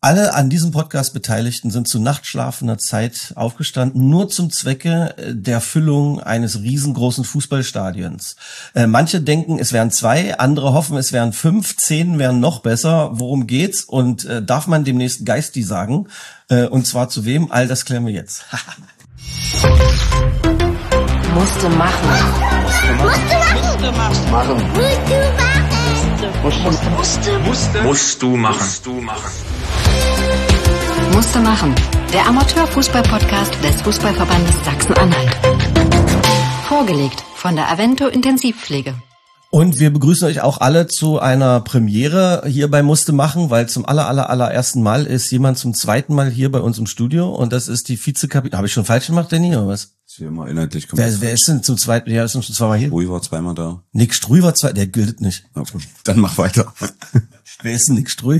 Alle an diesem Podcast Beteiligten sind zu nachtschlafender Zeit aufgestanden, nur zum Zwecke der Füllung eines riesengroßen Fußballstadions. Manche denken, es wären 2, andere hoffen, es wären 5, 10 wären noch besser. Worum geht's? Und darf man demnächst Geisti sagen? Und zwar zu wem? All das klären wir jetzt. Musste machen. Musst du machen. Musste machen. Der Amateurfußball-Podcast des Fußballverbandes Sachsen-Anhalt. Vorgelegt von der Avento Intensivpflege. Und wir begrüßen euch auch alle zu einer Premiere hier bei Musste machen, weil zum allerersten Mal ist jemand zum zweiten Mal hier bei uns im Studio und das ist die Vizekapitänin. Habe ich schon falsch gemacht, Danny, oder was? Das wir immer inhaltlich wer ist denn zum zweiten? Ja, ist schon zweimal hier. Strui war zweimal da. Nick Strui war der gilt nicht. Okay. Dann mach weiter. Wer ist denn Nick Strui?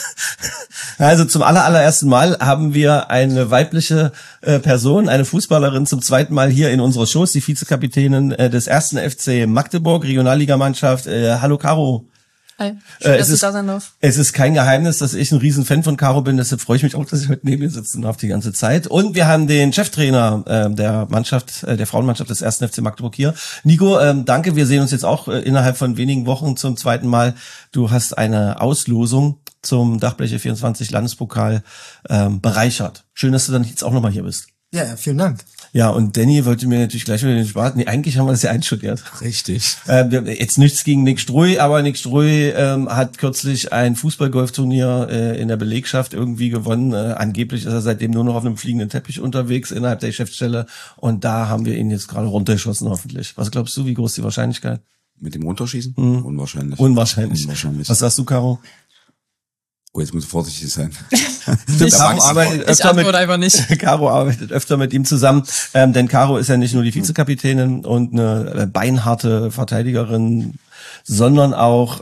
Also zum allerersten Mal haben wir eine weibliche Person, eine Fußballerin zum zweiten Mal hier in unserer Show, die Vizekapitänin des 1. FC Magdeburg, Regionalligamannschaft. Hallo Caro. Hi, schön, dass ich da sein darf. Es ist kein Geheimnis, dass ich ein riesen Fan von Caro bin, deshalb freue ich mich auch, dass ich heute neben ihr sitzen darf die ganze Zeit. Und wir haben den Cheftrainer der Mannschaft, der Frauenmannschaft des 1. FC Magdeburg hier. Nico, danke, wir sehen uns jetzt auch innerhalb von wenigen Wochen zum zweiten Mal. Du hast eine Auslosung zum Dachbleche 24 Landespokal bereichert. Schön, dass du dann jetzt auch nochmal hier bist. Ja, vielen Dank. Ja, und Danny wollte mir natürlich gleich wieder den Spaß. Nee, eigentlich haben wir das ja einstudiert. Richtig. Jetzt nichts gegen Nick Strui, aber Nick Strui hat kürzlich ein Fußballgolfturnier in der Belegschaft irgendwie gewonnen. Angeblich ist er seitdem nur noch auf einem fliegenden Teppich unterwegs innerhalb der Geschäftsstelle. Und da haben wir ihn jetzt gerade runtergeschossen, hoffentlich. Was glaubst du, wie groß ist die Wahrscheinlichkeit? Mit dem Runterschießen? Unwahrscheinlich. Unwahrscheinlich. Was sagst du, Caro? Oh, jetzt muss ich vorsichtig sein. Caro arbeitet öfter mit ihm zusammen, denn Caro ist ja nicht nur die Vizekapitänin und eine beinharte Verteidigerin, sondern auch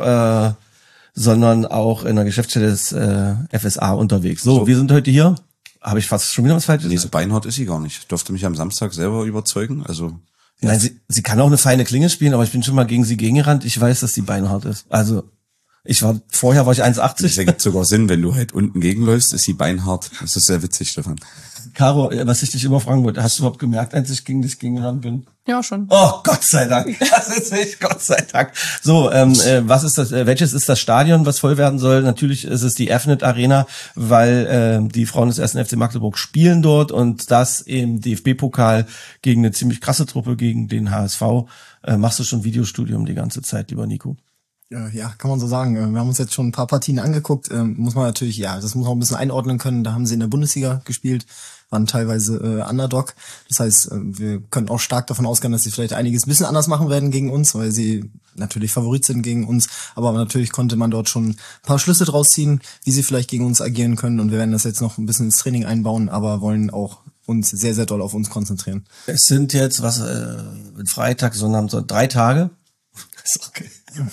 in der Geschäftsstelle des FSA unterwegs. So, wir sind heute hier. Habe ich fast schon wieder was Falsches? Nee, so beinhart ist sie gar nicht. Ich durfte mich am Samstag selber überzeugen. Also ja. Nein, sie kann auch eine feine Klinge spielen, aber ich bin schon mal gegen sie gegengerannt. Ich weiß, dass sie beinhart ist. Also vorher war ich 1,80. Das ergibt sogar Sinn, wenn du halt unten gegenläufst, ist sie beinhart. Das ist sehr witzig, Stefan. Caro, was ich dich immer fragen wollte, hast du überhaupt gemerkt, als ich gegen dich gegengerannt bin? Ja, schon. Oh, Gott sei Dank. Das ist nicht, Gott sei Dank. So, was ist das, welches ist das Stadion, was voll werden soll? Natürlich ist es die Fnet Arena, weil die Frauen des 1. FC Magdeburg spielen dort und das im DFB-Pokal gegen eine ziemlich krasse Truppe, gegen den HSV. Machst du schon Videostudium die ganze Zeit, lieber Nico? Ja, kann man so sagen. Wir haben uns jetzt schon ein paar Partien angeguckt. Muss man natürlich, das muss man auch ein bisschen einordnen können. Da haben sie in der Bundesliga gespielt, waren teilweise Underdog. Das heißt, wir können auch stark davon ausgehen, dass sie vielleicht einiges ein bisschen anders machen werden gegen uns, weil sie natürlich Favorit sind gegen uns. Aber natürlich konnte man dort schon ein paar Schlüsse draus ziehen, wie sie vielleicht gegen uns agieren können. Und wir werden das jetzt noch ein bisschen ins Training einbauen, aber wollen auch uns sehr, sehr doll auf uns konzentrieren. Es sind jetzt, Freitag, sondern so 3 Tage. Ist okay.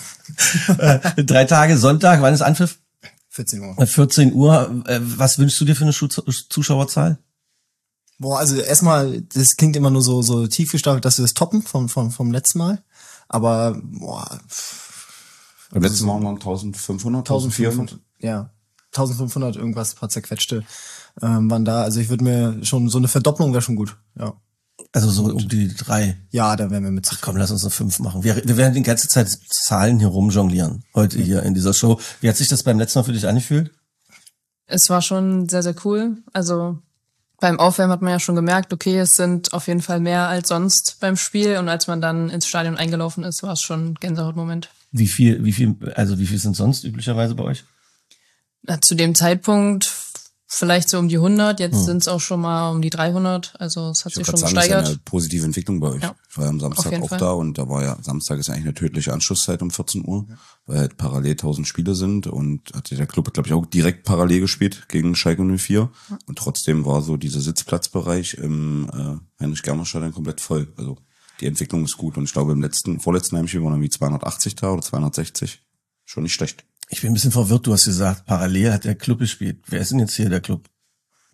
3 Tage, Sonntag, wann ist Anpfiff? 14 Uhr. 14 Uhr. Was wünschst du dir für eine Zuschauerzahl? Boah, also erstmal, das klingt immer nur so tief gestaffelt, dass wir das toppen vom letzten Mal. Aber, beim letzten Mal waren wir 1500, 1400. Ja, 1500 irgendwas, paar zerquetschte waren da. Also ich würde mir schon, so eine Verdopplung wäre schon gut, ja. Also so um die 3. Ja, da werden wir mit. Ach komm, lass uns eine 5 machen. Wir werden die ganze Zeit Zahlen hier rumjonglieren. Heute hier in dieser Show. Wie hat sich das beim letzten Mal für dich angefühlt? Es war schon sehr, sehr cool. Also beim Aufwärmen hat man ja schon gemerkt, okay, es sind auf jeden Fall mehr als sonst beim Spiel. Und als man dann ins Stadion eingelaufen ist, war es schon ein Gänsehautmoment. Wie viel sind sonst üblicherweise bei euch? Zu dem Zeitpunkt vielleicht so um die 100, jetzt sind es auch schon mal um die 300, also es hat sich schon gesteigert. Das ist eine positive Entwicklung bei euch. Ja. Ich war ja am Samstag auch Fall. da und da war ja, Samstag ist ja eigentlich eine tödliche Anschlusszeit um 14 Uhr, weil halt parallel 1000 Spiele sind und hatte der Club, glaube ich, auch direkt parallel gespielt gegen Schalke 04 und trotzdem war so dieser Sitzplatzbereich im Heinrich-Germer-Stadion komplett voll. Also die Entwicklung ist gut und ich glaube vorletzten Heimspiel waren irgendwie 280 da oder 260. Schon nicht schlecht. Ich bin ein bisschen verwirrt, du hast gesagt, parallel hat der Club gespielt. Wer ist denn jetzt hier der Club?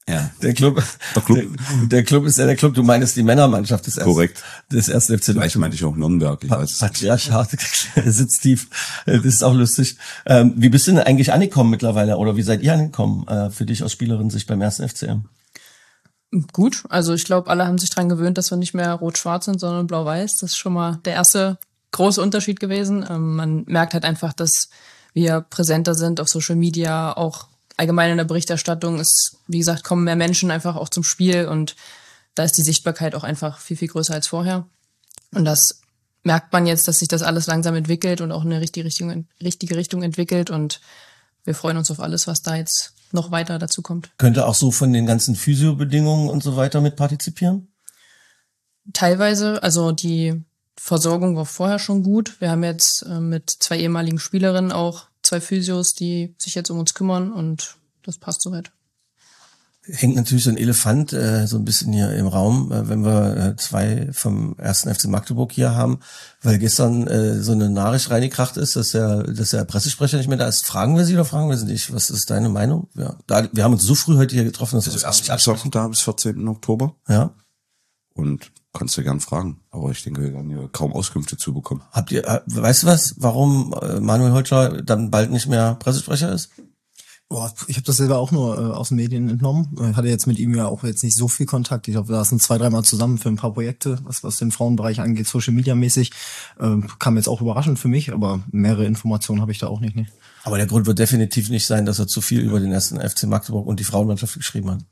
Ja. Der Club ist ja der Club, du meinst die Männermannschaft des Korrekt. Des ersten FC. Vielleicht meinte ich auch Nürnberg, ich weiß es nicht. Patriarchat, sitzt tief. Das ist auch lustig. Wie bist du denn eigentlich angekommen mittlerweile? Oder wie seid ihr angekommen, für dich aus Spielerin-Sicht beim ersten FCM? Gut, also ich glaube, alle haben sich dran gewöhnt, dass wir nicht mehr rot-schwarz sind, sondern blau-weiß. Das ist schon mal der erste große Unterschied gewesen. Man merkt halt einfach, dass wir präsenter sind auf Social Media, auch allgemein in der Berichterstattung ist, wie gesagt, kommen mehr Menschen einfach auch zum Spiel und da ist die Sichtbarkeit auch einfach viel, viel größer als vorher. Und das merkt man jetzt, dass sich das alles langsam entwickelt und auch in eine richtige Richtung entwickelt und wir freuen uns auf alles, was da jetzt noch weiter dazu kommt. Könnte auch so von den ganzen Physiobedingungen und so weiter mit partizipieren? Teilweise, also die Versorgung war vorher schon gut. Wir haben jetzt mit 2 ehemaligen Spielerinnen auch 2 Physios, die sich jetzt um uns kümmern und das passt soweit. Hängt natürlich so ein Elefant so ein bisschen hier im Raum, wenn wir 2 vom ersten FC Magdeburg hier haben, weil gestern so eine Nachricht reingekracht ist, dass der Pressesprecher nicht mehr da ist. Fragen wir sie oder fragen wir sie nicht? Was ist deine Meinung? Ja, wir haben uns so früh heute hier getroffen, dass wir das erst absagen da bis 14. Oktober. Ja. Und kannst du gern fragen, aber ich denke, wir werden hier kaum Auskünfte zu bekommen. Weißt du was, warum Manuel Holtscher dann bald nicht mehr Pressesprecher ist? Boah, ich habe das selber auch nur aus den Medien entnommen. Ich hatte jetzt mit ihm ja auch jetzt nicht so viel Kontakt. Ich glaube, wir saßen 2-3 Mal zusammen für ein paar Projekte, was den Frauenbereich angeht, Social Media mäßig. Kam jetzt auch überraschend für mich, aber mehrere Informationen habe ich da auch nicht. Ne? Aber der Grund wird definitiv nicht sein, dass er zu viel über den ersten FC Magdeburg und die Frauenmannschaft geschrieben hat.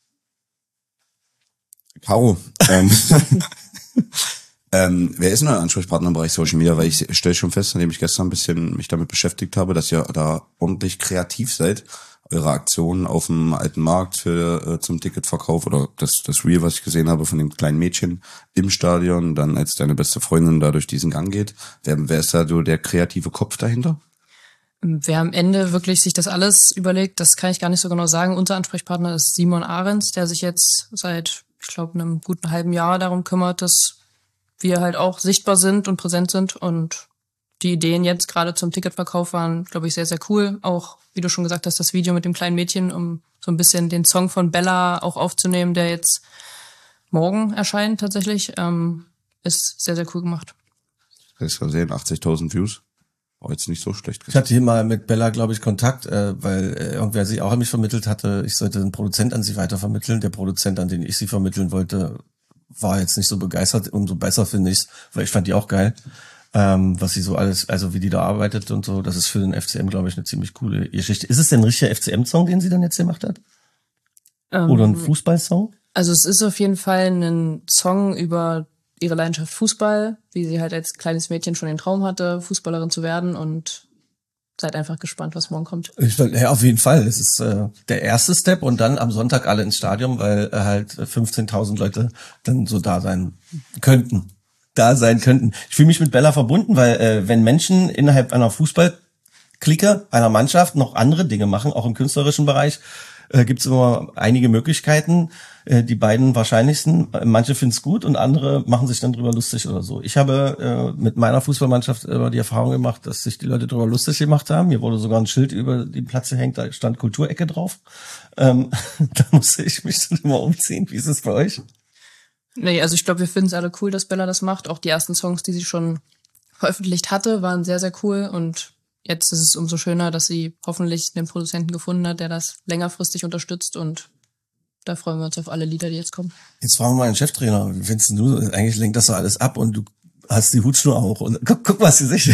Caro, wer ist denn euer Ansprechpartner im Bereich Social Media? Weil ich stelle schon fest, nachdem ich gestern ein bisschen mich damit beschäftigt habe, dass ihr da ordentlich kreativ seid. Eure Aktionen auf dem alten Markt zum Ticketverkauf oder das Reel, was ich gesehen habe von dem kleinen Mädchen im Stadion, dann als deine beste Freundin da durch diesen Gang geht. Wer ist da so der kreative Kopf dahinter? Wer am Ende wirklich sich das alles überlegt, das kann ich gar nicht so genau sagen. Unser Ansprechpartner ist Simon Ahrens, der sich jetzt seit, ich glaube, einem guten halben Jahr darum kümmert, dass wir halt auch sichtbar sind und präsent sind und die Ideen jetzt gerade zum Ticketverkauf waren, glaube ich, sehr, sehr cool. Auch, wie du schon gesagt hast, das Video mit dem kleinen Mädchen, um so ein bisschen den Song von Bella auch aufzunehmen, der jetzt morgen erscheint tatsächlich, ist sehr, sehr cool gemacht. Das ist gesehen, 80.000 Views. War jetzt nicht so schlecht gesagt. Ich hatte hier mal mit Bella, glaube ich, Kontakt, weil irgendwer sie auch an mich vermittelt hatte. Ich sollte einen Produzent an sie weitervermitteln. Der Produzent, an den ich sie vermitteln wollte, war jetzt nicht so begeistert. Umso besser finde ich's, weil ich fand die auch geil. Was sie so alles, also wie die da arbeitet und so, das ist für den FCM, glaube ich, eine ziemlich coole Geschichte. Ist es denn ein richtiger FCM-Song, den sie dann jetzt gemacht hat? Oder ein Fußball-Song? Also es ist auf jeden Fall ein Song über ihre Leidenschaft Fußball, wie sie halt als kleines Mädchen schon den Traum hatte, Fußballerin zu werden und seid einfach gespannt, was morgen kommt. Ja, auf jeden Fall. Es ist der erste Step und dann am Sonntag alle ins Stadion, weil halt 15.000 Leute dann so da sein könnten. Ich fühle mich mit Bella verbunden, weil wenn Menschen innerhalb einer Fußballklicke, einer Mannschaft noch andere Dinge machen, auch im künstlerischen Bereich, gibt es immer einige Möglichkeiten. Die beiden wahrscheinlichsten. Manche finden es gut und andere machen sich dann drüber lustig oder so. Ich habe mit meiner Fußballmannschaft immer die Erfahrung gemacht, dass sich die Leute drüber lustig gemacht haben. Mir wurde sogar ein Schild über den Platz gehängt, da stand Kulturecke drauf. Da musste ich mich dann immer umziehen. Wie ist es bei euch? Nee, also ich glaube, wir finden es alle cool, dass Bella das macht. Auch die ersten Songs, die sie schon veröffentlicht hatte, waren sehr, sehr cool und jetzt ist es umso schöner, dass sie hoffentlich den Produzenten gefunden hat, der das längerfristig unterstützt und da freuen wir uns auf alle Lieder, die jetzt kommen. Jetzt fragen wir mal den Cheftrainer. Wie findest du? Eigentlich lenkt das so alles ab und du hast die Hutschnur auch. Und guck was sie sich.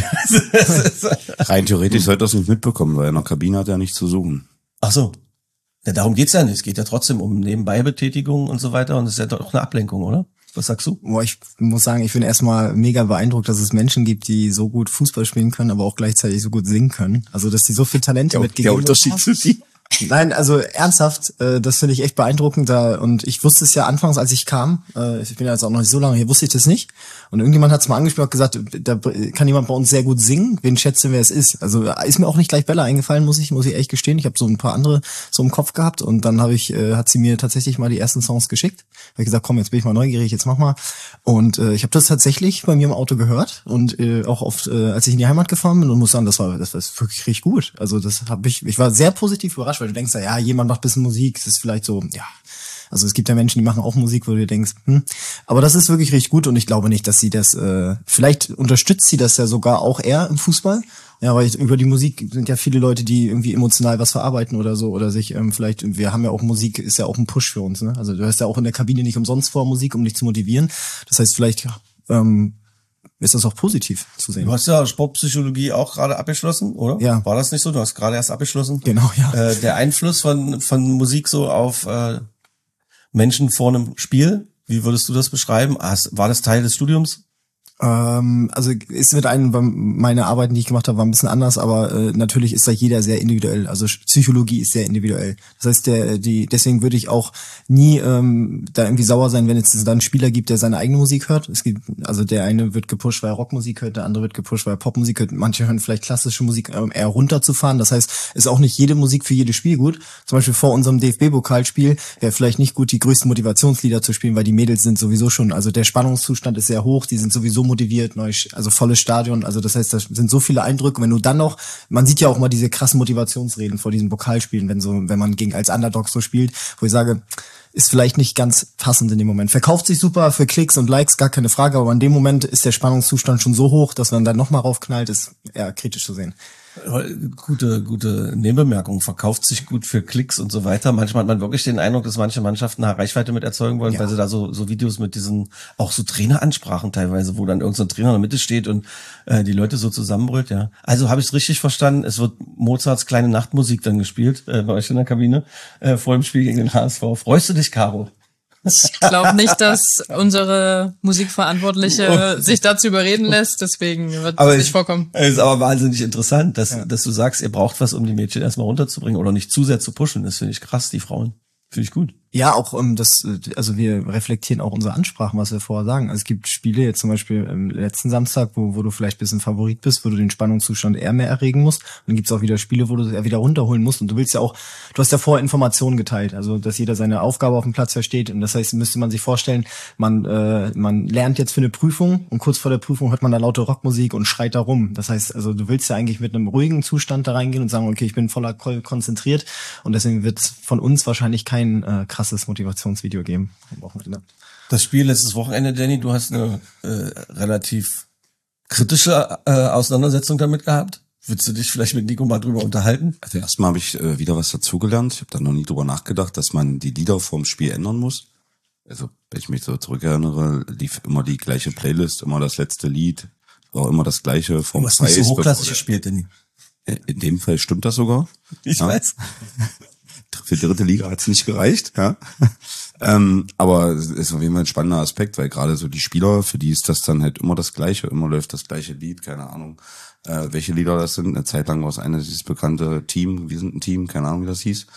Rein theoretisch sollte das nicht mitbekommen, weil in der Kabine hat er nichts zu suchen. Ach so. Ja, darum geht's ja nicht. Es geht ja trotzdem um Nebenbeibetätigung und so weiter. Und es ist ja doch eine Ablenkung, oder? Was sagst du? Boah, ich muss sagen, ich bin erstmal mega beeindruckt, dass es Menschen gibt, die so gut Fußball spielen können, aber auch gleichzeitig so gut singen können. Also, dass die so viel Talente mitgegeben haben. Der Unterschied zu dir. Nein, also ernsthaft, das finde ich echt beeindruckend da und ich wusste es ja anfangs, als ich kam, ich bin ja jetzt auch noch nicht so lange hier, wusste ich das nicht und irgendjemand hat es mal angesprochen und gesagt, da kann jemand bei uns sehr gut singen, wen schätze, wer es ist. Also ist mir auch nicht gleich Bella eingefallen, muss ich echt gestehen, ich habe so ein paar andere so im Kopf gehabt und dann hat sie mir tatsächlich mal die ersten Songs geschickt, habe ich gesagt, komm, jetzt bin ich mal neugierig, jetzt mach mal und ich habe das tatsächlich bei mir im Auto gehört und auch oft, als ich in die Heimat gefahren bin und muss sagen, das war wirklich richtig gut, also ich war sehr positiv überrascht überrascht, weil du denkst ja, jemand macht ein bisschen Musik, das ist vielleicht so, ja. Also es gibt ja Menschen, die machen auch Musik, wo du denkst, Aber das ist wirklich richtig gut und ich glaube nicht, dass sie das, vielleicht unterstützt sie das ja sogar auch eher im Fußball. Ja, weil über die Musik sind ja viele Leute, die irgendwie emotional was verarbeiten oder so oder sich vielleicht, wir haben ja auch Musik, ist ja auch ein Push für uns, ne? Also du hörst ja auch in der Kabine nicht umsonst vor Musik, um dich zu motivieren. Das heißt, vielleicht ist das auch positiv zu sehen. Du hast ja Sportpsychologie auch gerade abgeschlossen, oder? Ja. War das nicht so? Du hast gerade erst abgeschlossen. Genau, ja. Der Einfluss von Musik so auf Menschen vor einem Spiel, wie würdest du das beschreiben? War das Teil des Studiums? Also ist mit meine Arbeiten, die ich gemacht habe, war ein bisschen anders, aber natürlich ist da jeder sehr individuell. Also Psychologie ist sehr individuell. Das heißt, deswegen würde ich auch nie da irgendwie sauer sein, wenn es dann einen Spieler gibt, der seine eigene Musik hört. Also der eine wird gepusht, weil er Rockmusik hört, der andere wird gepusht, weil er Popmusik hört. Manche hören vielleicht klassische Musik eher runterzufahren. Das heißt, ist auch nicht jede Musik für jedes Spiel gut. Zum Beispiel vor unserem DFB-Pokalspiel wäre vielleicht nicht gut, die größten Motivationslieder zu spielen, weil die Mädels sind sowieso schon, also der Spannungszustand ist sehr hoch, die sind sowieso motiviert, also volles Stadion, also das heißt, da sind so viele Eindrücke, wenn du dann noch, man sieht ja auch mal diese krassen Motivationsreden vor diesen Pokalspielen, wenn man als Underdog so spielt, wo ich sage, ist vielleicht nicht ganz passend in dem Moment. Verkauft sich super für Klicks und Likes, gar keine Frage, aber in dem Moment ist der Spannungszustand schon so hoch, dass man dann nochmal raufknallt, ist eher kritisch zu sehen. Gute Nebenbemerkung, verkauft sich gut für Klicks und so weiter. Manchmal hat man wirklich den Eindruck, dass manche Mannschaften eine Reichweite mit erzeugen wollen, weil sie da so Videos mit diesen, auch so Traineransprachen teilweise, wo dann irgend so ein Trainer in der Mitte steht und die Leute so zusammenbrüllt, ja. Also habe ich es richtig verstanden, es wird Mozarts kleine Nachtmusik dann gespielt bei euch in der Kabine vor dem Spiel gegen den HSV. Freust du dich, Caro? Ich glaube nicht, dass unsere Musikverantwortliche sich dazu überreden lässt, deswegen wird das nicht vorkommen. Es ist aber wahnsinnig interessant, dass du sagst, ihr braucht was, um die Mädchen erstmal runterzubringen oder nicht zu sehr zu pushen. Das finde ich krass, die Frauen. Finde ich gut. Ja, auch also wir reflektieren auch unsere Ansprachen, was wir vorher sagen. Also es gibt Spiele, jetzt zum Beispiel letzten Samstag, wo du vielleicht ein bisschen Favorit bist, wo du den Spannungszustand eher mehr erregen musst. Und dann gibt's auch wieder Spiele, wo du es eher wieder runterholen musst. Und du hast ja vorher Informationen geteilt, also dass jeder seine Aufgabe auf dem Platz versteht. Und das heißt, müsste man sich vorstellen, man lernt jetzt für eine Prüfung und kurz vor der Prüfung hört man da laute Rockmusik und schreit da rum. Das heißt, also du willst ja eigentlich mit einem ruhigen Zustand da reingehen und sagen, okay, ich bin voller konzentriert. Und deswegen wird es von uns wahrscheinlich kein krasses Motivationsvideo geben am Wochenende. Das Spiel letztes Wochenende, Danny, du hast eine relativ kritische Auseinandersetzung damit gehabt. Würdest du dich vielleicht mit Nico mal drüber unterhalten? Also erstmal habe ich wieder was dazugelernt. Ich habe da noch nie drüber nachgedacht, dass man die Lieder vorm Spiel ändern muss. Also wenn ich mich so zurückerinnere, lief immer die gleiche Playlist, immer das letzte Lied, auch immer das gleiche vom Du hast nicht so hochklassig gespielt, Danny. In dem Fall stimmt das sogar. Ich weiß. Für die dritte Liga hat's nicht gereicht, ja. Aber es ist auf jeden Fall ein spannender Aspekt, weil gerade so die Spieler, für die ist das dann halt immer das Gleiche, immer läuft das gleiche Lied, keine Ahnung, welche Lieder das sind. Eine Zeit lang war es dieses bekannte Team, wir sind ein Team, keine Ahnung, wie das hieß.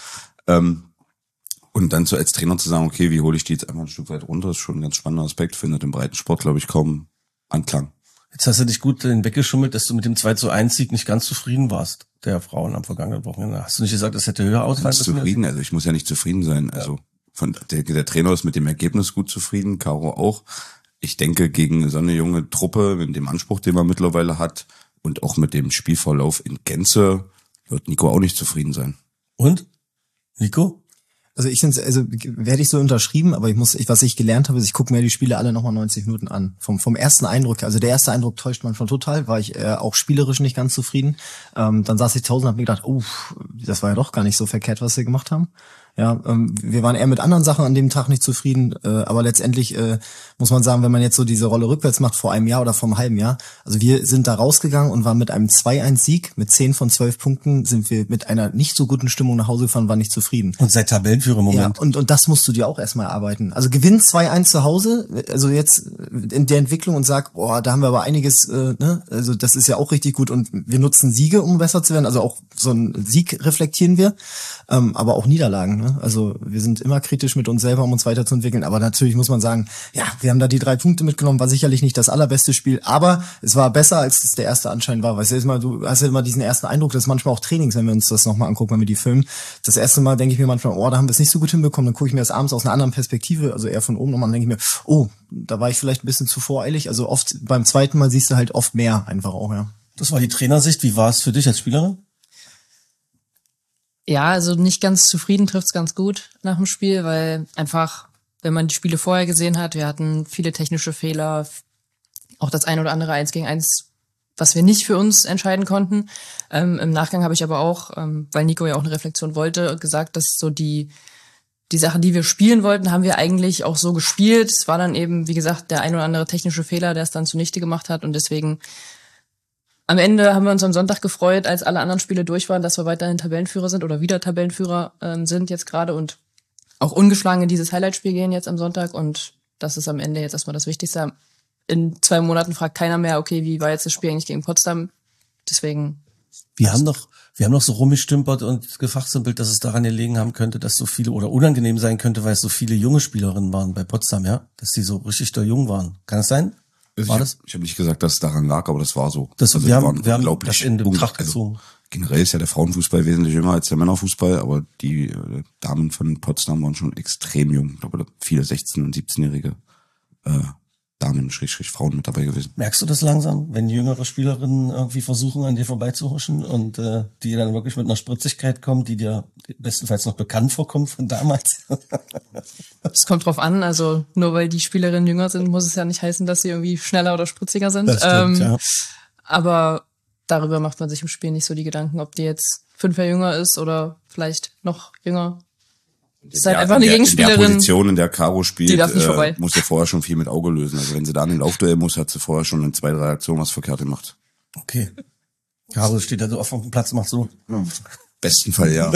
Und dann so als Trainer zu sagen, okay, wie hole ich die jetzt einfach ein Stück weit runter, ist schon ein ganz spannender Aspekt, findet im Breitensport, glaube ich, kaum Anklang. Jetzt hast du dich gut weggeschummelt, dass du mit dem 2:1-Sieg nicht ganz zufrieden warst, der Frauen am vergangenen Wochenende. Hast du nicht gesagt, das hätte höher ausfallen müssen? Zufrieden, also ich muss ja nicht zufrieden sein. Also der Trainer ist mit dem Ergebnis gut zufrieden, Caro auch. Ich denke, gegen so eine junge Truppe, mit dem Anspruch, den man mittlerweile hat und auch mit dem Spielverlauf in Gänze, wird Nico auch nicht zufrieden sein. Und? Nico? Also werde ich so unterschrieben, aber was ich gelernt habe, ist, ich gucke mir die Spiele alle nochmal 90 Minuten an. Vom ersten Eindruck, also der erste Eindruck täuscht man schon total, war ich auch spielerisch nicht ganz zufrieden. Dann saß ich zu Hause und habe mir gedacht, das war ja doch gar nicht so verkehrt, was wir gemacht haben. Ja, wir waren eher mit anderen Sachen an dem Tag nicht zufrieden, aber letztendlich muss man sagen, wenn man jetzt so diese Rolle rückwärts macht vor einem Jahr oder vor einem halben Jahr, also wir sind da rausgegangen und waren mit einem 2-1-Sieg, mit 10 von 12 Punkten, sind wir mit einer nicht so guten Stimmung nach Hause gefahren, waren nicht zufrieden. Und seit Tabellenführer im Moment. Ja, und das musst du dir auch erstmal erarbeiten. Also gewinn 2-1 zu Hause, also jetzt in der Entwicklung und sag, da haben wir aber einiges, also das ist ja auch richtig gut und wir nutzen Siege, um besser zu werden, also auch so einen Sieg reflektieren wir, aber auch Niederlagen, ne? Also wir sind immer kritisch mit uns selber, um uns weiterzuentwickeln. Aber natürlich muss man sagen, ja, wir haben da die 3 Punkte mitgenommen, war sicherlich nicht das allerbeste Spiel, aber es war besser, als es der erste anscheinend war. Weißt du hast ja immer diesen ersten Eindruck, das ist manchmal auch Trainings, wenn wir uns das nochmal angucken, wenn wir die filmen. Das erste Mal denke ich mir manchmal, da haben wir es nicht so gut hinbekommen. Dann gucke ich mir das abends aus einer anderen Perspektive, also eher von oben nochmal, dann denke ich mir, da war ich vielleicht ein bisschen zu voreilig. Also oft beim zweiten Mal siehst du halt oft mehr einfach auch, ja. Das war die Trainersicht. Wie war es für dich als Spielerin? Ja, also nicht ganz zufrieden trifft's ganz gut nach dem Spiel, weil einfach, wenn man die Spiele vorher gesehen hat, wir hatten viele technische Fehler, auch das ein oder andere 1 gegen 1, was wir nicht für uns entscheiden konnten. Im Nachgang habe ich aber auch, weil Nico ja auch eine Reflexion wollte, gesagt, dass so die Sachen, die wir spielen wollten, haben wir eigentlich auch so gespielt. Es war dann eben, wie gesagt, der ein oder andere technische Fehler, der es dann zunichte gemacht hat. Und deswegen am Ende haben wir uns am Sonntag gefreut, als alle anderen Spiele durch waren, dass wir weiterhin Tabellenführer sind oder wieder Tabellenführer sind jetzt gerade und auch ungeschlagen in dieses Highlight-Spiel gehen jetzt am Sonntag. Und das ist am Ende jetzt erstmal das Wichtigste. In 2 Monaten fragt keiner mehr, okay, wie war jetzt das Spiel eigentlich gegen Potsdam? Deswegen. Wir haben noch so rumgestümpert und gefachsimpelt, dass es daran gelegen haben könnte, dass so viele oder unangenehm sein könnte, weil es so viele junge Spielerinnen waren bei Potsdam, ja? Dass die so richtig da jung waren. Kann das sein? War das? Ich habe nicht gesagt, dass es daran lag, aber das war so. Wir haben das in Betracht gezogen. Generell ist ja der Frauenfußball wesentlich jünger als der Männerfußball, aber die Damen von Potsdam waren schon extrem jung. Ich glaube, viele 16- und 17-jährige Damen, Frauen mit dabei gewesen. Merkst du das langsam, wenn jüngere Spielerinnen irgendwie versuchen, an dir vorbeizuhuschen und die dann wirklich mit einer Spritzigkeit kommen, die dir bestenfalls noch bekannt vorkommt von damals? Es kommt drauf an, also nur weil die Spielerinnen jünger sind, muss es ja nicht heißen, dass sie irgendwie schneller oder spritziger sind. Das stimmt, ja. Aber darüber macht man sich im Spiel nicht so die Gedanken, ob die jetzt 5 Jahre jünger ist oder vielleicht noch jünger. Ist halt einfach eine Gegenspielerin. In der Position, in der Caro spielt, die darf nicht vorbei. Muss ja vorher schon viel mit Auge lösen. Also wenn sie da in den Laufduell muss, hat sie vorher schon in 2, 3 Aktionen was verkehrt gemacht. Okay. Caro steht da so auf dem Platz und macht so. Besten Fall, ja.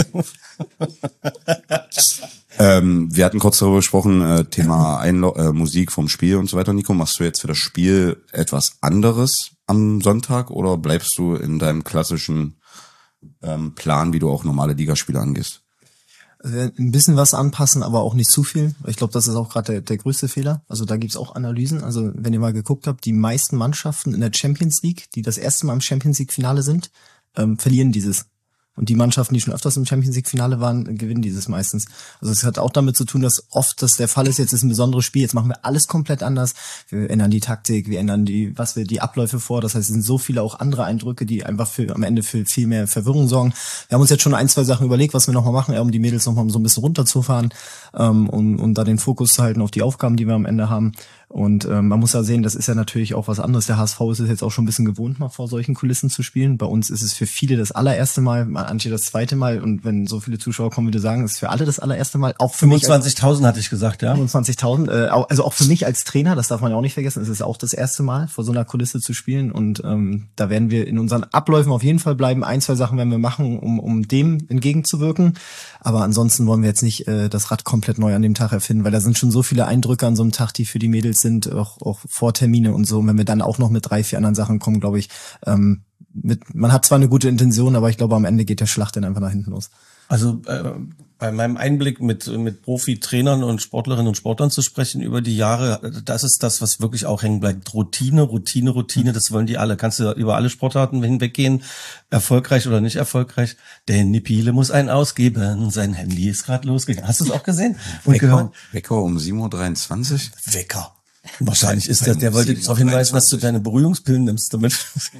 Wir hatten kurz darüber gesprochen, Thema Musik vom Spiel und so weiter. Nico, machst du jetzt für das Spiel etwas anderes am Sonntag oder bleibst du in deinem klassischen Plan, wie du auch normale Ligaspiele angehst? Ein bisschen was anpassen, aber auch nicht zu viel. Ich glaube, das ist auch gerade der größte Fehler. Also da gibt's auch Analysen. Also wenn ihr mal geguckt habt, die meisten Mannschaften in der Champions League, die das erste Mal im Champions League-Finale sind, verlieren dieses. Und die Mannschaften, die schon öfters im Champions League Finale waren, gewinnen dieses meistens. Also es hat auch damit zu tun, dass oft das der Fall ist, jetzt ist ein besonderes Spiel, jetzt machen wir alles komplett anders. Wir ändern die Taktik, wir ändern die Abläufe vor. Das heißt, es sind so viele auch andere Eindrücke, die einfach am Ende für viel mehr Verwirrung sorgen. Wir haben uns jetzt schon 1, 2 Sachen überlegt, was wir nochmal machen, um die Mädels nochmal so ein bisschen runterzufahren, und da den Fokus zu halten auf die Aufgaben, die wir am Ende haben. Und man muss ja sehen, das ist ja natürlich auch was anderes. Der HSV ist es jetzt auch schon ein bisschen gewohnt, mal vor solchen Kulissen zu spielen. Bei uns ist es für viele das allererste Mal, manche das zweite Mal. Und wenn so viele Zuschauer kommen, würde ich sagen, ist es für alle das allererste Mal. Auch für 25.000 hatte ich gesagt, ja. 25.000. Also auch für mich als Trainer, das darf man ja auch nicht vergessen, es ist auch das erste Mal, vor so einer Kulisse zu spielen. Und da werden wir in unseren Abläufen auf jeden Fall bleiben. 1, 2 Sachen werden wir machen, um dem entgegenzuwirken. Aber ansonsten wollen wir jetzt nicht das Rad komplett neu an dem Tag erfinden, weil da sind schon so viele Eindrücke an so einem Tag, die für die Mädels sind, auch Vortermine und so. Und wenn wir dann auch noch mit 3, 4 anderen Sachen kommen, glaube ich, man hat zwar eine gute Intention, aber ich glaube, am Ende geht der Schlag dann einfach nach hinten los. Also bei meinem Einblick mit Profi-Trainern und Sportlerinnen und Sportlern zu sprechen über die Jahre, das ist das, was wirklich auch hängen bleibt. Routine, das wollen die alle. Kannst du über alle Sportarten hinweggehen, erfolgreich oder nicht erfolgreich. Der Nipile muss einen ausgeben, sein Handy ist gerade losgegangen. Hast du es auch gesehen? Und Wecker um 7.23 Uhr? Wecker. Wahrscheinlich ist der wollte dich darauf hinweisen, dass du deine Beruhigungspillen nimmst, damit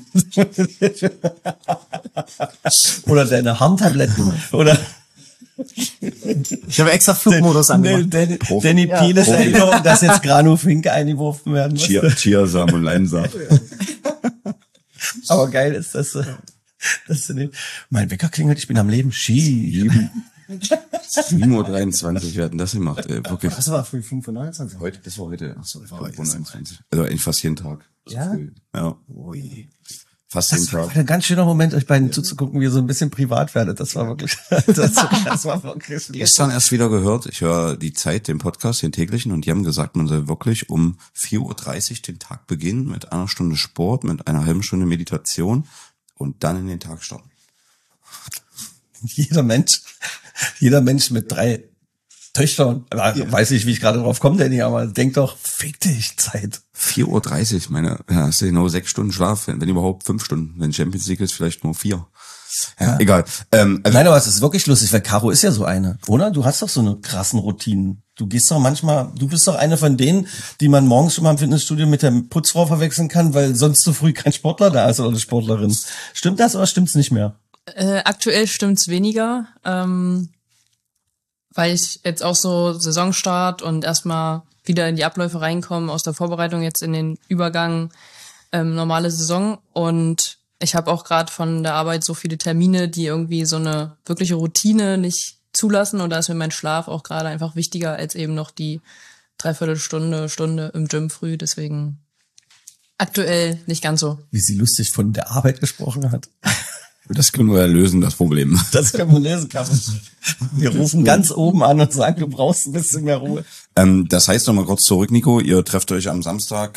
oder deine Harntabletten oder ich habe extra Flugmodus angemacht. Danny Piel ist einfach, dass jetzt Granu Fink eingeworfen werden muss. Chiasamen und Leinsamen. Aber geil ist das. Mein Wecker klingelt, ich bin am Leben. 7.23 Uhr, wir hatten das gemacht. Wirklich. Das war früh 5.29 Uhr. Das war heute. Achso, 5.29 Uhr. Also eigentlich fast jeden Tag. So ja? Früh. Ja. Ui. Fast jeden Das war Tag. ein ganz schöner Moment, euch beiden zuzugucken, wie ihr so ein bisschen privat werdet. Das war wirklich, das war wirklich. Gestern erst wieder gehört, ich höre die Zeit, den Podcast, den täglichen, und die haben gesagt, man soll wirklich um 4.30 Uhr den Tag beginnen mit 1 Stunde Sport, mit einer halben Stunde Meditation und dann in den Tag starten. Jeder Mensch mit 3 Töchtern, weiß nicht, wie ich gerade drauf komme, Danny, aber denk doch, fick dich, Zeit. 4.30 Uhr, hast du genau 6 Stunden Schlaf, wenn überhaupt 5 Stunden. Wenn Champions League ist, vielleicht nur 4. Ja. Egal. Nein, aber es ist wirklich lustig, weil Caro ist ja so eine, oder? Du hast doch so eine krassen Routinen. Du bist doch eine von denen, die man morgens schon mal im Fitnessstudio mit der Putzfrau verwechseln kann, weil sonst zu früh kein Sportler da ist oder eine Sportlerin. Stimmt das oder stimmt's nicht mehr? Aktuell stimmt's weniger, weil ich jetzt auch so Saisonstart und erstmal wieder in die Abläufe reinkomme aus der Vorbereitung jetzt in den Übergang normale Saison, und ich habe auch gerade von der Arbeit so viele Termine, die irgendwie so eine wirkliche Routine nicht zulassen, und da ist mir mein Schlaf auch gerade einfach wichtiger als eben noch die Stunde im Gym früh, deswegen aktuell nicht ganz so. Wie sie lustig von der Arbeit gesprochen hat. Das können wir ja lösen, das Problem. Das können wir lösen, Carsten. Wir rufen ganz oben an und sagen, du brauchst ein bisschen mehr Ruhe. Das heißt nochmal kurz zurück, Nico, ihr trefft euch am Sonntag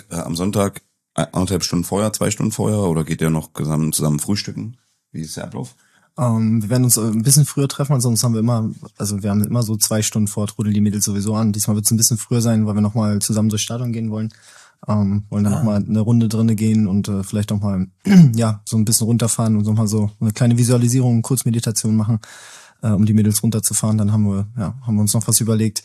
1,5 Stunden vorher, 2 Stunden vorher, oder geht ihr noch zusammen frühstücken? Wie ist der Ablauf? Wir werden uns ein bisschen früher treffen, ansonsten haben wir haben immer so 2 Stunden vor, trudeln die Mädels sowieso an. Diesmal wird es ein bisschen früher sein, weil wir nochmal zusammen durchs Stadion gehen wollen. Wollen dann nochmal eine Runde drinne gehen und vielleicht nochmal so ein bisschen runterfahren und nochmal so eine kleine Visualisierung, Kurzmeditation machen, um die Mädels runterzufahren. Dann haben wir uns noch was überlegt,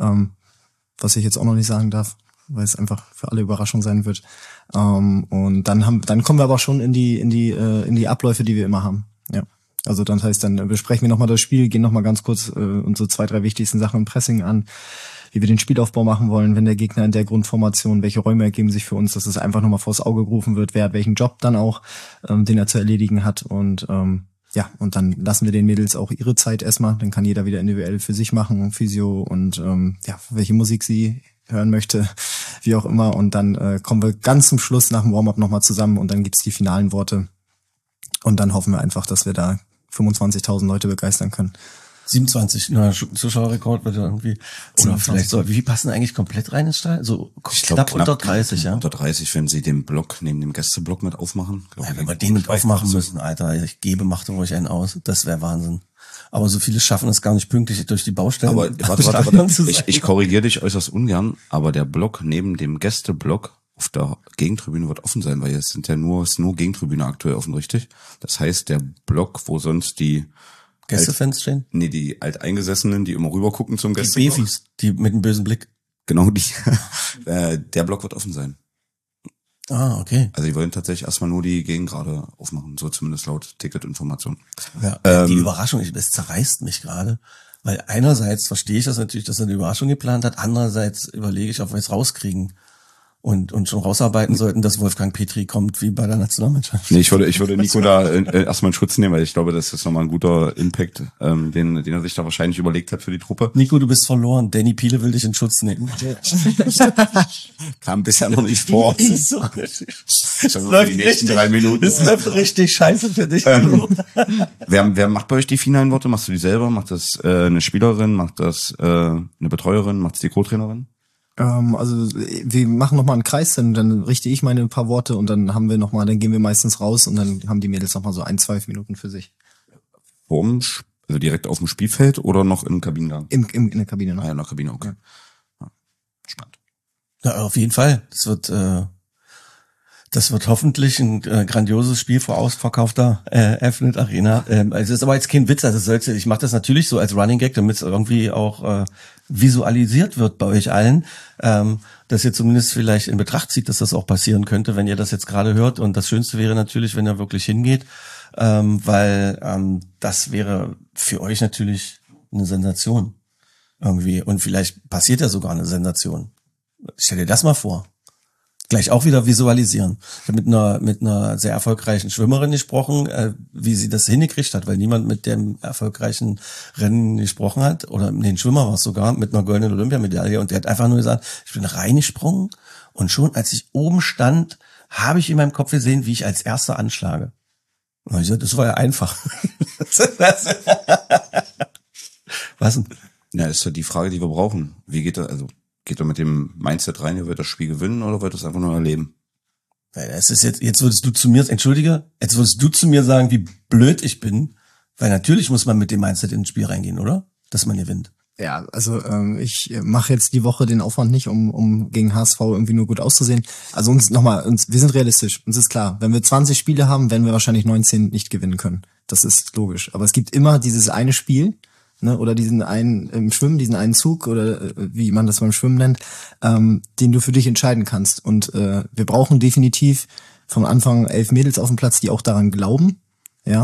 was ich jetzt auch noch nicht sagen darf, weil es einfach für alle Überraschung sein wird. Und dann kommen wir aber schon in die Abläufe, die wir immer haben. Ja. Also das heißt, dann besprechen wir nochmal das Spiel, gehen nochmal ganz kurz unsere 2, 3 wichtigsten Sachen im Pressing an, wie wir den Spielaufbau machen wollen, wenn der Gegner in der Grundformation, welche Räume ergeben sich für uns, dass es einfach nochmal vors Auge gerufen wird, wer hat welchen Job dann auch, den er zu erledigen hat, und und dann lassen wir den Mädels auch ihre Zeit erstmal, dann kann jeder wieder individuell für sich machen, Physio und welche Musik sie hören möchte, wie auch immer, und dann kommen wir ganz zum Schluss nach dem Warm-up nochmal zusammen und dann gibt's die finalen Worte und dann hoffen wir einfach, dass wir da 25.000 Leute begeistern können. 27, Zuschauerrekord wird ja irgendwie, oder vielleicht so, wie viel passen eigentlich komplett rein ins Stadion? So knapp unter 30, ja? Unter 30, wenn sie den Block neben dem Gästeblock mit aufmachen. Wenn wir den mit aufmachen müssen, Alter, macht ruhig einen aus, das wäre Wahnsinn. Aber so viele schaffen es gar nicht pünktlich durch die Baustellen. Aber warte. Ich korrigiere dich äußerst ungern, aber der Block neben dem Gästeblock auf der Gegentribüne wird offen sein, weil es ist nur Gegentribüne aktuell offen, richtig? Das heißt, der Block, wo sonst die Gästefans stehen? Nee, die Alteingesessenen, die immer rüber gucken zum Gäste. Die Befis, die mit einem bösen Blick. Genau, die. Der Block wird offen sein. Ah, okay. Also die wollen tatsächlich erstmal nur die Gegengrade aufmachen, so zumindest laut Ticketinformation. Ja, die Überraschung, es zerreißt mich gerade, weil einerseits verstehe ich das natürlich, dass er eine Überraschung geplant hat, andererseits überlege ich, ob wir es rauskriegen und schon rausarbeiten sollten, dass Wolfgang Petri kommt, wie bei der Nationalmannschaft. Nee, ich würde Nico da erstmal in Schutz nehmen, weil ich glaube, das ist nochmal ein guter Impact, den er sich da wahrscheinlich überlegt hat für die Truppe. Nico, du bist verloren. Danny Piele will dich in Schutz nehmen. Kam bisher noch nicht vor. Das so richtig. Schon die nächsten 3 Minuten. Das läuft richtig scheiße für dich. Wer macht bei euch die finalen Worte? Machst du die selber? Macht das eine Spielerin? Macht das eine Betreuerin? Macht es die Co-Trainerin? Also wir machen nochmal einen Kreis, dann richte ich meine paar Worte und dann dann gehen wir meistens raus und dann haben die Mädels nochmal so 1-2 Minuten für sich. Also direkt auf dem Spielfeld oder noch im Kabinengang? In der Kabine noch. Ah ja, in der Kabine, okay. Ja. Spannend. Ja, auf jeden Fall. Das wird hoffentlich ein grandioses Spiel vor ausverkaufter F-Net Arena. Es ist aber jetzt kein Witz, also ich mache das natürlich so als Running Gag, damit es irgendwie auch visualisiert wird bei euch allen, dass ihr zumindest vielleicht in Betracht zieht, dass das auch passieren könnte, wenn ihr das jetzt gerade hört. Und das Schönste wäre natürlich, wenn ihr wirklich hingeht, weil das wäre für euch natürlich eine Sensation irgendwie. Und vielleicht passiert ja sogar eine Sensation. Stell dir das mal vor. Gleich auch wieder visualisieren. Ich habe mit einer sehr erfolgreichen Schwimmerin gesprochen, wie sie das hingekriegt hat, weil niemand mit dem erfolgreichen Rennen gesprochen hat, oder den Schwimmer war es sogar, mit einer goldenen Olympiamedaille, und der hat einfach nur gesagt, ich bin reingesprungen und schon als ich oben stand, habe ich in meinem Kopf gesehen, wie ich als Erster anschlage. Und ich gesagt, das war ja einfach. Was denn? Ja, ist ja die Frage, die wir brauchen. Wie geht das, geht er mit dem Mindset rein, ihr wollt das Spiel gewinnen oder wollt ihr es einfach nur erleben? Es ist jetzt würdest du zu mir sagen, wie blöd ich bin, weil natürlich muss man mit dem Mindset ins Spiel reingehen, oder? Dass man gewinnt. Ja, also ich mache jetzt die Woche den Aufwand nicht, um gegen HSV irgendwie nur gut auszusehen. Also wir sind realistisch, uns ist klar, wenn wir 20 Spiele haben, werden wir wahrscheinlich 19 nicht gewinnen können. Das ist logisch. Aber es gibt immer dieses eine Spiel, oder diesen einen im Schwimmen, diesen einen Zug oder wie man das beim Schwimmen nennt, den du für dich entscheiden kannst. Und wir brauchen definitiv vom Anfang 11 Mädels auf dem Platz, die auch daran glauben, ja,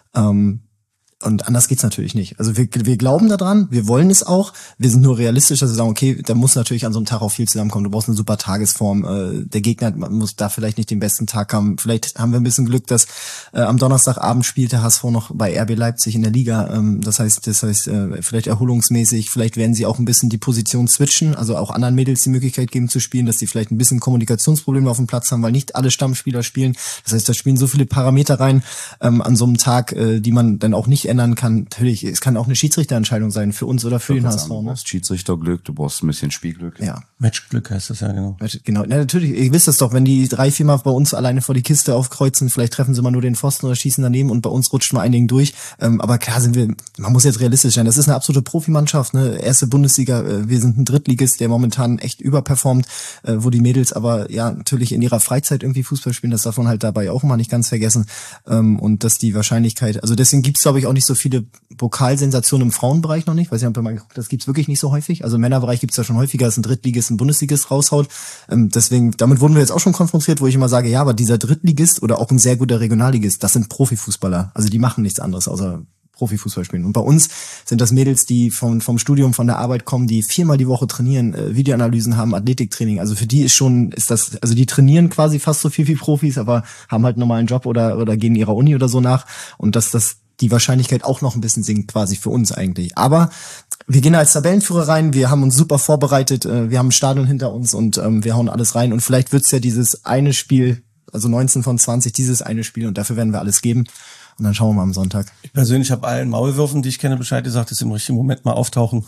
Und anders geht's natürlich nicht. Also wir glauben daran, wir wollen es auch. Wir sind nur realistisch, dass wir sagen, okay, da muss natürlich an so einem Tag auch viel zusammenkommen. Du brauchst eine super Tagesform. Der Gegner muss da vielleicht nicht den besten Tag haben. Vielleicht haben wir ein bisschen Glück, dass am Donnerstagabend spielt der HSV noch bei RB Leipzig in der Liga. Das heißt, vielleicht erholungsmäßig, vielleicht werden sie auch ein bisschen die Position switchen, also auch anderen Mädels die Möglichkeit geben zu spielen, dass die vielleicht ein bisschen Kommunikationsprobleme auf dem Platz haben, weil nicht alle Stammspieler spielen. Das heißt, da spielen so viele Parameter rein an so einem Tag, die man dann auch nicht ändern kann. Natürlich, es kann auch eine Schiedsrichterentscheidung sein für uns oder für den HSV. Du brauchst Schiedsrichterglück, du brauchst ein bisschen Spielglück. Ja. Matchglück heißt das ja, genau. Genau, ja, natürlich, ihr wisst es doch, wenn die 3-4 Mal bei uns alleine vor die Kiste aufkreuzen, vielleicht treffen sie mal nur den Pfosten oder schießen daneben und bei uns rutscht mal einigen durch. Aber klar man muss jetzt realistisch sein, das ist eine absolute Profimannschaft, ne? Erste Bundesliga, wir sind ein Drittligist, der momentan echt überperformt, wo die Mädels aber ja natürlich in ihrer Freizeit irgendwie Fußball spielen, das darf man halt dabei auch mal nicht ganz vergessen. Und dass die Wahrscheinlichkeit, also deswegen gibt's glaube ich auch nicht so viele Pokalsensationen im Frauenbereich noch nicht, weiß ich, habt ihr mal geguckt, das gibt's wirklich nicht so häufig. Also im Männerbereich gibt's ja schon häufiger, dass ein Drittligist ein Bundesligist raushaut. Deswegen, damit wurden wir jetzt auch schon konfrontiert, wo ich immer sage, ja, aber dieser Drittligist oder auch ein sehr guter Regionalligist, das sind Profifußballer. Also die machen nichts anderes außer Profifußball spielen. Und bei uns sind das Mädels, die vom Studium, von der Arbeit kommen, die 4-mal die Woche trainieren, Videoanalysen haben, Athletiktraining. Also für die also die trainieren quasi fast so viel wie Profis, aber haben halt einen normalen Job oder gehen ihrer Uni oder so nach. Und dass die Wahrscheinlichkeit auch noch ein bisschen sinkt quasi für uns eigentlich. Aber wir gehen als Tabellenführer rein, wir haben uns super vorbereitet, wir haben ein Stadion hinter uns und wir hauen alles rein. Und vielleicht wird's ja dieses eine Spiel, also 19 von 20, dieses eine Spiel und dafür werden wir alles geben. Und dann schauen wir mal am Sonntag. Ich persönlich habe allen Maulwürfen, die ich kenne, Bescheid gesagt, dass sie im richtigen Moment mal auftauchen.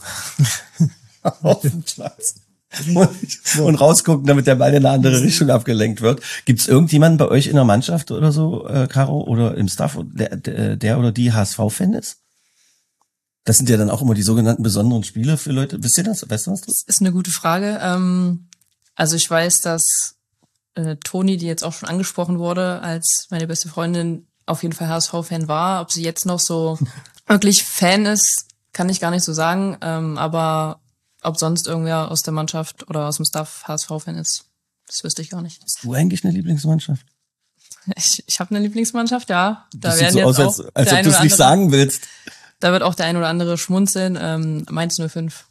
Auf dem Platz. Und rausgucken, damit der Ball in eine andere Richtung abgelenkt wird. Gibt es irgendjemanden bei euch in der Mannschaft oder so, Caro, oder im Staff, der oder die HSV-Fan ist? Das sind ja dann auch immer die sogenannten besonderen Spiele für Leute. Wisst ihr das? Weißt du was? Das ist eine gute Frage. Also ich weiß, dass Toni, die jetzt auch schon angesprochen wurde, als meine beste Freundin auf jeden Fall HSV-Fan war. Ob sie jetzt noch so wirklich Fan ist, kann ich gar nicht so sagen. Aber ob sonst irgendwer aus der Mannschaft oder aus dem Staff HSV-Fan ist, das wüsste ich gar nicht. Hast du eigentlich eine Lieblingsmannschaft? Ich habe eine Lieblingsmannschaft, ja. Da Das werden sieht so jetzt aus, auch als ob du es nicht sagen willst. Da wird auch der ein oder andere schmunzeln. Mainz 05.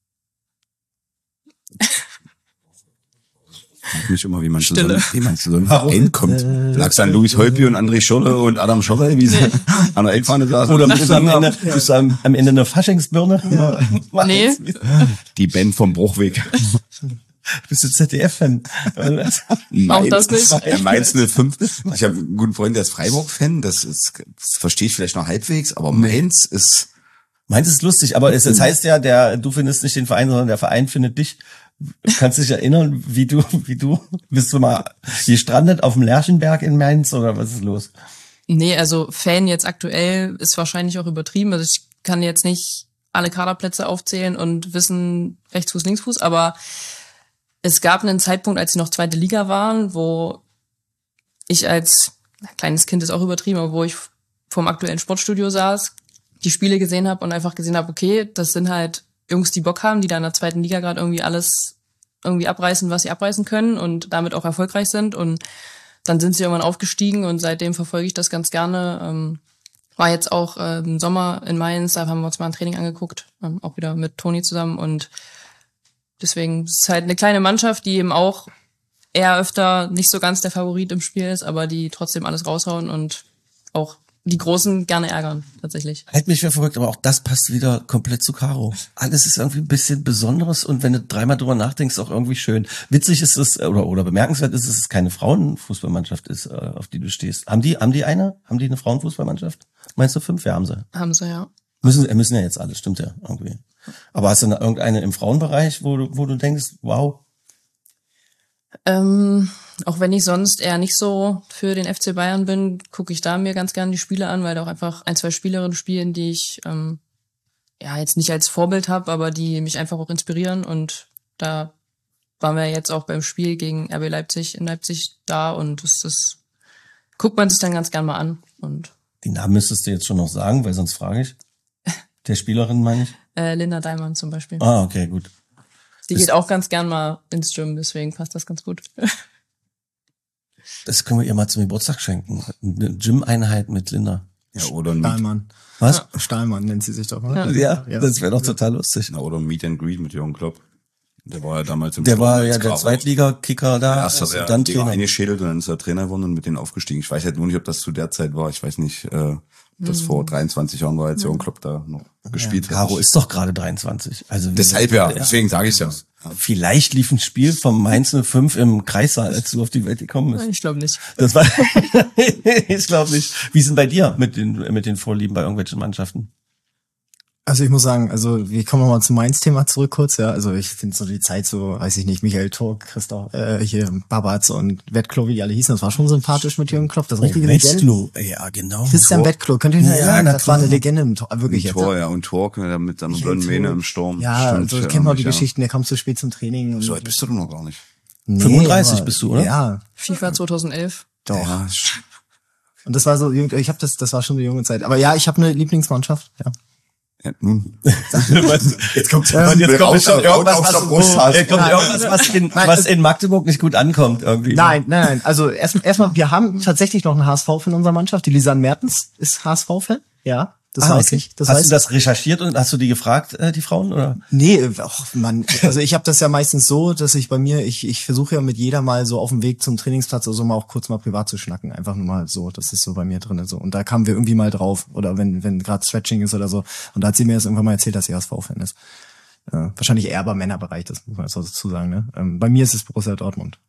Ich frage mich immer, wie man zu so einem Verein kommt. Lag's an Luis Holpi und André Scholle und Adam Scholle, wie sie an der Eckfahne saßen. Oder bist du am Ende eine Faschingsbirne? Ja. Nee. Die Band vom Bruchweg. Bist du ZDF-Fan? Auch das nicht. Mainz 05. Ich habe einen guten Freund, der ist Freiburg-Fan. Das verstehe ich vielleicht noch halbwegs, aber Mainz ist lustig, aber es heißt ja, du findest nicht den Verein, sondern der Verein findet dich. Kannst du dich erinnern, wie du bist du mal gestrandet auf dem Lerchenberg in Mainz oder was ist los? Nee, also Fan jetzt aktuell ist wahrscheinlich auch übertrieben. Also ich kann jetzt nicht alle Kaderplätze aufzählen und wissen Rechtsfuß, Linksfuß, aber es gab einen Zeitpunkt, als sie noch zweite Liga waren, wo ich als kleines Kind ist auch übertrieben, aber wo ich vorm aktuellen Sportstudio saß, die Spiele gesehen habe und einfach gesehen habe, okay, das sind halt Jungs, die Bock haben, die da in der zweiten Liga gerade irgendwie alles irgendwie abreißen, was sie abreißen können und damit auch erfolgreich sind. Und dann sind sie irgendwann aufgestiegen und seitdem verfolge ich das ganz gerne. War jetzt auch im Sommer in Mainz, da haben wir uns mal ein Training angeguckt, auch wieder mit Toni zusammen. Und deswegen ist es halt eine kleine Mannschaft, die eben auch eher öfter nicht so ganz der Favorit im Spiel ist, aber die trotzdem alles raushauen und auch die Großen gerne ärgern, tatsächlich. Halt mich für verrückt, aber auch das passt wieder komplett zu Caro. Alles ist irgendwie ein bisschen Besonderes und wenn du dreimal drüber nachdenkst, auch irgendwie schön. Witzig ist es, oder bemerkenswert ist es, dass es keine Frauenfußballmannschaft ist, auf die du stehst. Haben die eine? Haben die eine Frauenfußballmannschaft? Meinst du 5? Ja, haben sie. Haben sie, ja. Müssen ja jetzt alle, stimmt ja, irgendwie. Aber hast du irgendeine im Frauenbereich, wo du denkst, wow? Auch wenn ich sonst eher nicht so für den FC Bayern bin, gucke ich da mir ganz gerne die Spiele an, weil da auch einfach 1, 2 Spielerinnen spielen, die ich jetzt nicht als Vorbild habe, aber die mich einfach auch inspirieren. Und da waren wir jetzt auch beim Spiel gegen RB Leipzig in Leipzig da und das guckt man sich dann ganz gern mal an. Und die Namen müsstest du jetzt schon noch sagen, weil sonst frage ich. Der Spielerin meine ich? Linda Daimann zum Beispiel. Ah, okay, gut. Die geht auch ganz gern mal ins Gym, deswegen passt das ganz gut. Das können wir ihr mal zum Geburtstag schenken. Eine Gym-Einheit mit Linda. Ja, oder ein Stahlmann. Was? Stahlmann nennt sie sich doch, oder? Ja, das wäre doch total lustig. Oder ein Meet and Greet mit Jürgen Klopp. Der war ja damals im Der Sturm war als ja der Caro. Zweitliga-Kicker da, Erst hat er dann die Trainer. eingeschädelt und dann ist er Trainer geworden und mit denen aufgestiegen. Ich weiß halt nur nicht, ob das zu der Zeit war. Ich weiß nicht, ob das vor 23 Jahren war, als Jürgen Klopp da noch gespielt hat. Caro ist doch gerade 23. Also Deshalb ja, deswegen sage ich ja. Vielleicht lief ein Spiel vom Mainz 05 im Kreissaal, als du auf die Welt gekommen bist. Ich glaube nicht. Das war, ich glaube nicht. Wie ist denn bei dir mit den Vorlieben bei irgendwelchen Mannschaften? Also ich muss sagen, also wir kommen nochmal zum Mainz-Thema zurück kurz, ja. Also ich finde so die Zeit so, weiß ich nicht, Michael Turk, Christoph, hier Babatz und Wettklo, wie die alle hießen, das war schon sympathisch mit Jürgen Klopp, das richtige Legende. Westlo, ja genau. Christian Wettklo, könnt ihr euch Ja, erinnern? na Das war eine klar. Legende im Tor, wirklich jetzt. Tor, ja, und Tork mit seiner blonden Mähne im Sturm. Ja, Stimmt, also kennt man die ja. Geschichten, der kam zu spät zum Training. Und So alt bist du doch noch gar nicht. Nee, 35 aber- bist du, oder? Ja, FIFA 2011. doch. Ja, Und das war so, ich habe das war schon eine junge Zeit. Aber ja, ich habe eine Lieblingsmannschaft, ja. ja, nun. Jetzt kommt, jetzt kommt schon irgendwas, was in Magdeburg nicht gut ankommt irgendwie. Nein. Also erstmal, wir haben tatsächlich noch einen HSV in unserer Mannschaft. Die Lisanne Mertens ist HSV-Fan. Ja, das weiß okay. ich. Das hast weiß du das recherchiert und hast du die gefragt, die Frauen, oder? Nee, also ich habe das ja meistens so, dass ich bei mir, ich versuche ja mit jeder mal so auf dem Weg zum Trainingsplatz oder so mal auch kurz mal privat zu schnacken, einfach nur mal so, das ist so bei mir drin so. Und da kamen wir irgendwie mal drauf oder wenn gerade Stretching ist oder so. Und da hat sie mir das irgendwann mal erzählt, dass sie HSV-Fan ist. Wahrscheinlich eher beim Männerbereich, das muss man jetzt so dazu sagen. Ne? Bei mir ist es Borussia Dortmund.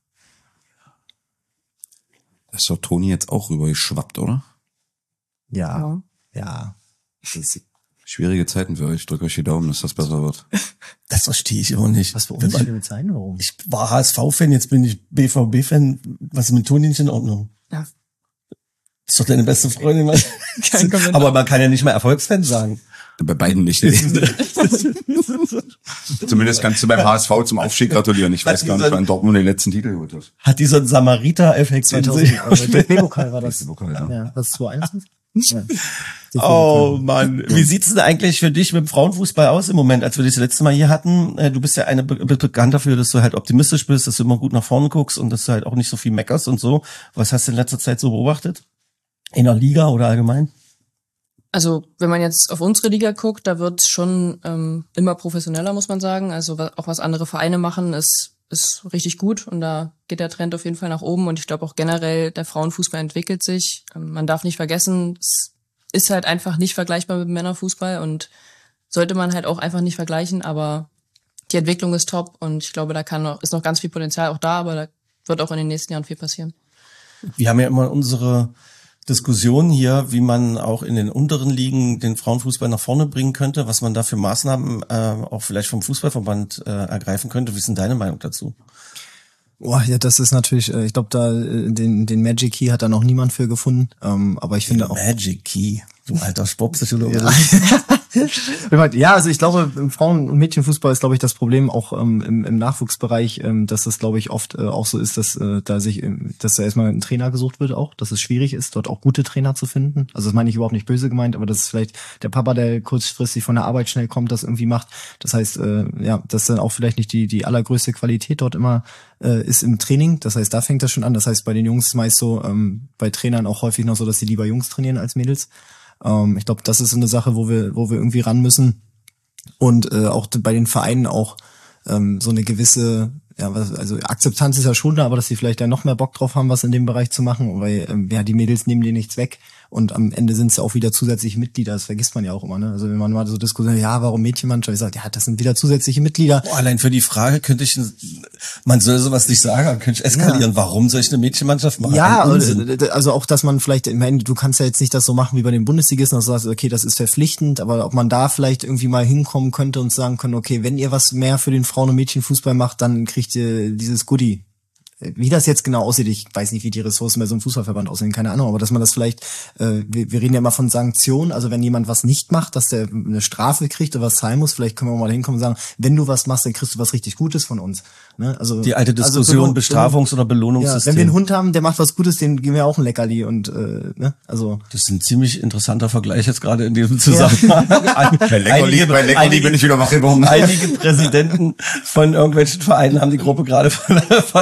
Da ist doch Toni jetzt auch rübergeschwappt, oder? Ja. Schwierige Zeiten für euch. Ich drücke euch die Daumen, dass das besser wird. Das verstehe ich immer nicht. Was für Unterschiede sein? Warum? Ich war HSV-Fan, jetzt bin ich BVB-Fan. Was ist mit Toni nicht in Ordnung? Ja. Ist doch deine beste Freundin. Kein Kommentar. Aber man kann ja nicht mal Erfolgsfan sagen. Bei beiden nicht. Zumindest kannst du beim HSV zum Aufstieg gratulieren. Ich weiß gar nicht, wann Dortmund den letzten Titel geholt hat. Hat die so einen Samariter-Effekt in sich? 2000, DFB-Pokal war das. DFB-Pokal, ja. Ja, das ist 2021? Ja. Oh Mann, wie sieht's denn eigentlich für dich mit dem Frauenfußball aus im Moment, als wir dich das letzte Mal hier hatten? Du bist ja bekannt dafür, dass du halt optimistisch bist, dass du immer gut nach vorne guckst und dass du halt auch nicht so viel meckerst und so. Was hast du in letzter Zeit so beobachtet? In der Liga oder allgemein? Also wenn man jetzt auf unsere Liga guckt, da wird schon immer professioneller, muss man sagen. Also auch was andere Vereine machen, ist richtig gut und da geht der Trend auf jeden Fall nach oben und ich glaube auch generell, der Frauenfußball entwickelt sich. Man darf nicht vergessen, es ist halt einfach nicht vergleichbar mit dem Männerfußball und sollte man halt auch einfach nicht vergleichen, aber die Entwicklung ist top und ich glaube, ist noch ganz viel Potenzial auch da, aber da wird auch in den nächsten Jahren viel passieren. Wir haben ja immer unsere Diskussion hier, wie man auch in den unteren Ligen den Frauenfußball nach vorne bringen könnte, was man da für Maßnahmen auch vielleicht vom Fußballverband ergreifen könnte. Wie ist denn deine Meinung dazu? Boah, ja, das ist natürlich, ich glaube, da den Magic Key hat da noch niemand für gefunden. Aber ich finde auch. Magic Key, du alter Sportpsychologe. Ja, also ich glaube, im Frauen- und Mädchenfußball ist, glaube ich, das Problem auch im Nachwuchsbereich, dass das, glaube ich, oft auch so ist, dass da erstmal ein Trainer gesucht wird auch, dass es schwierig ist, dort auch gute Trainer zu finden. Also das meine ich überhaupt nicht böse gemeint, aber das ist vielleicht der Papa, der kurzfristig von der Arbeit schnell kommt, das irgendwie macht. Das heißt, dass dann auch vielleicht nicht die allergrößte Qualität dort immer ist im Training. Das heißt, da fängt das schon an. Das heißt, bei den Jungs ist meist so, bei Trainern auch häufig noch so, dass sie lieber Jungs trainieren als Mädels. Ich glaube, das ist so eine Sache, wo wir irgendwie ran müssen. Und auch bei den Vereinen auch so eine gewisse, also Akzeptanz ist ja schon da, aber dass sie vielleicht da noch mehr Bock drauf haben, was in dem Bereich zu machen, weil die Mädels nehmen dir nichts weg und am Ende sind es ja auch wieder zusätzliche Mitglieder, das vergisst man ja auch immer, ne? Also wenn man mal so diskutiert, ja, warum Mädchenmannschaft, ich sage, ja, das sind wieder zusätzliche Mitglieder. Allein für die Frage man soll sowas nicht sagen, könnte ich eskalieren. Ja. Warum soll ich eine Mädchenmannschaft machen? Ja, also auch, dass man vielleicht, ich meine, du kannst ja jetzt nicht das so machen wie bei den Bundesligisten, dass du sagst, okay, das ist verpflichtend, aber ob man da vielleicht irgendwie mal hinkommen könnte und sagen können, okay, wenn ihr was mehr für den Frauen- und Mädchenfußball macht, dann kriegt ihr dieses Goodie. Wie das jetzt genau aussieht, ich weiß nicht, wie die Ressourcen bei so einem Fußballverband aussehen, keine Ahnung, aber dass man das vielleicht, wir reden ja immer von Sanktionen, also wenn jemand was nicht macht, dass der eine Strafe kriegt oder was zahlen muss, vielleicht können wir mal hinkommen und sagen, wenn du was machst, dann kriegst du was richtig Gutes von uns. Ne? Also die alte Diskussion, Bestrafungs- oder Belohnungssystem. Ja, wenn wir einen Hund haben, der macht was Gutes, den geben wir auch ein Leckerli und ne, also. Das ist ein ziemlich interessanter Vergleich jetzt gerade in diesem Zusammenhang. Ja. Bei Leckerli bin ich wieder wach geworden. Einige Präsidenten von irgendwelchen Vereinen haben die Gruppe gerade verlassen.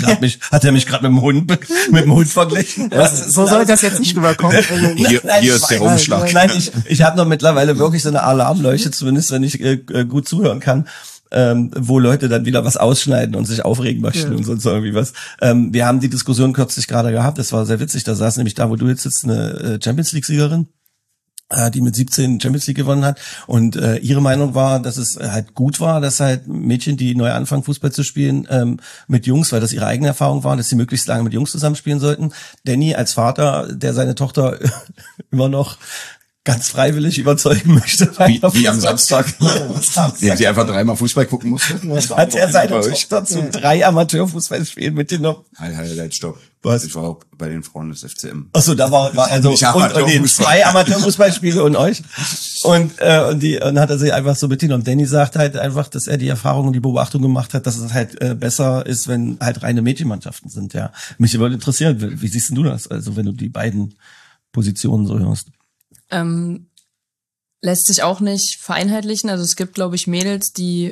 hat er mich gerade mit dem Hund verglichen? So soll das jetzt nicht rüberkommen. Hier ist der Umschlag. Nein, ich habe noch mittlerweile wirklich so eine Alarmleuchte, zumindest wenn ich gut zuhören kann, wo Leute dann wieder was ausschneiden und sich aufregen möchten und sonst irgendwie was. Wir haben die Diskussion kürzlich gerade gehabt, das war sehr witzig, da saß nämlich da, wo du jetzt sitzt, eine Champions-League-Siegerin, die mit 17 Champions League gewonnen hat, und ihre Meinung war, dass es halt gut war, dass halt Mädchen, die neu anfangen, Fußball zu spielen, mit Jungs, weil das ihre eigene Erfahrung war, dass sie möglichst lange mit Jungs zusammenspielen sollten. Danny als Vater, der seine Tochter immer noch ganz freiwillig überzeugen möchte. Wie am Samstag. Ja, sie einfach 3-mal Fußball gucken musste. Hat er seine Tochter zu 3 Amateurfußballspielen mitgenommen? Halt, stopp. Was? Ich war auch bei den Frauen des FCM. Achso, da war also und den 2 Amateurfußballspiele und euch. Und hat er sich einfach so mitgenommen. Danny sagt halt einfach, dass er die Erfahrung und die Beobachtung gemacht hat, dass es halt besser ist, wenn halt reine Mädchenmannschaften sind, ja. Mich würde interessieren, wie siehst du das? Also, wenn du die beiden Positionen so hörst. Lässt sich auch nicht vereinheitlichen. Also es gibt, glaube ich, Mädels, die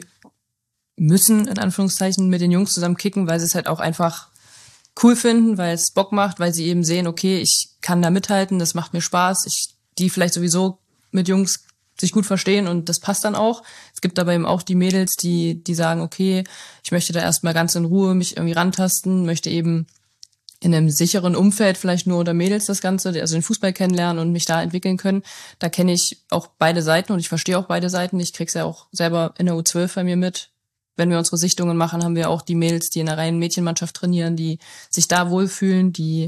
müssen in Anführungszeichen mit den Jungs zusammen kicken, weil sie es halt auch einfach cool finden, weil es Bock macht, weil sie eben sehen, okay, ich kann da mithalten, das macht mir Spaß, die vielleicht sowieso mit Jungs sich gut verstehen und das passt dann auch. Es gibt aber eben auch die Mädels, die sagen, okay, ich möchte da erstmal ganz in Ruhe mich irgendwie rantasten, möchte eben in einem sicheren Umfeld vielleicht nur unter Mädels das Ganze, also den Fußball kennenlernen und mich da entwickeln können. Da kenne ich auch beide Seiten und ich verstehe auch beide Seiten. Ich krieg's ja auch selber in der U12 bei mir mit. Wenn wir unsere Sichtungen machen, haben wir auch die Mädels, die in einer reinen Mädchenmannschaft trainieren, die sich da wohlfühlen, die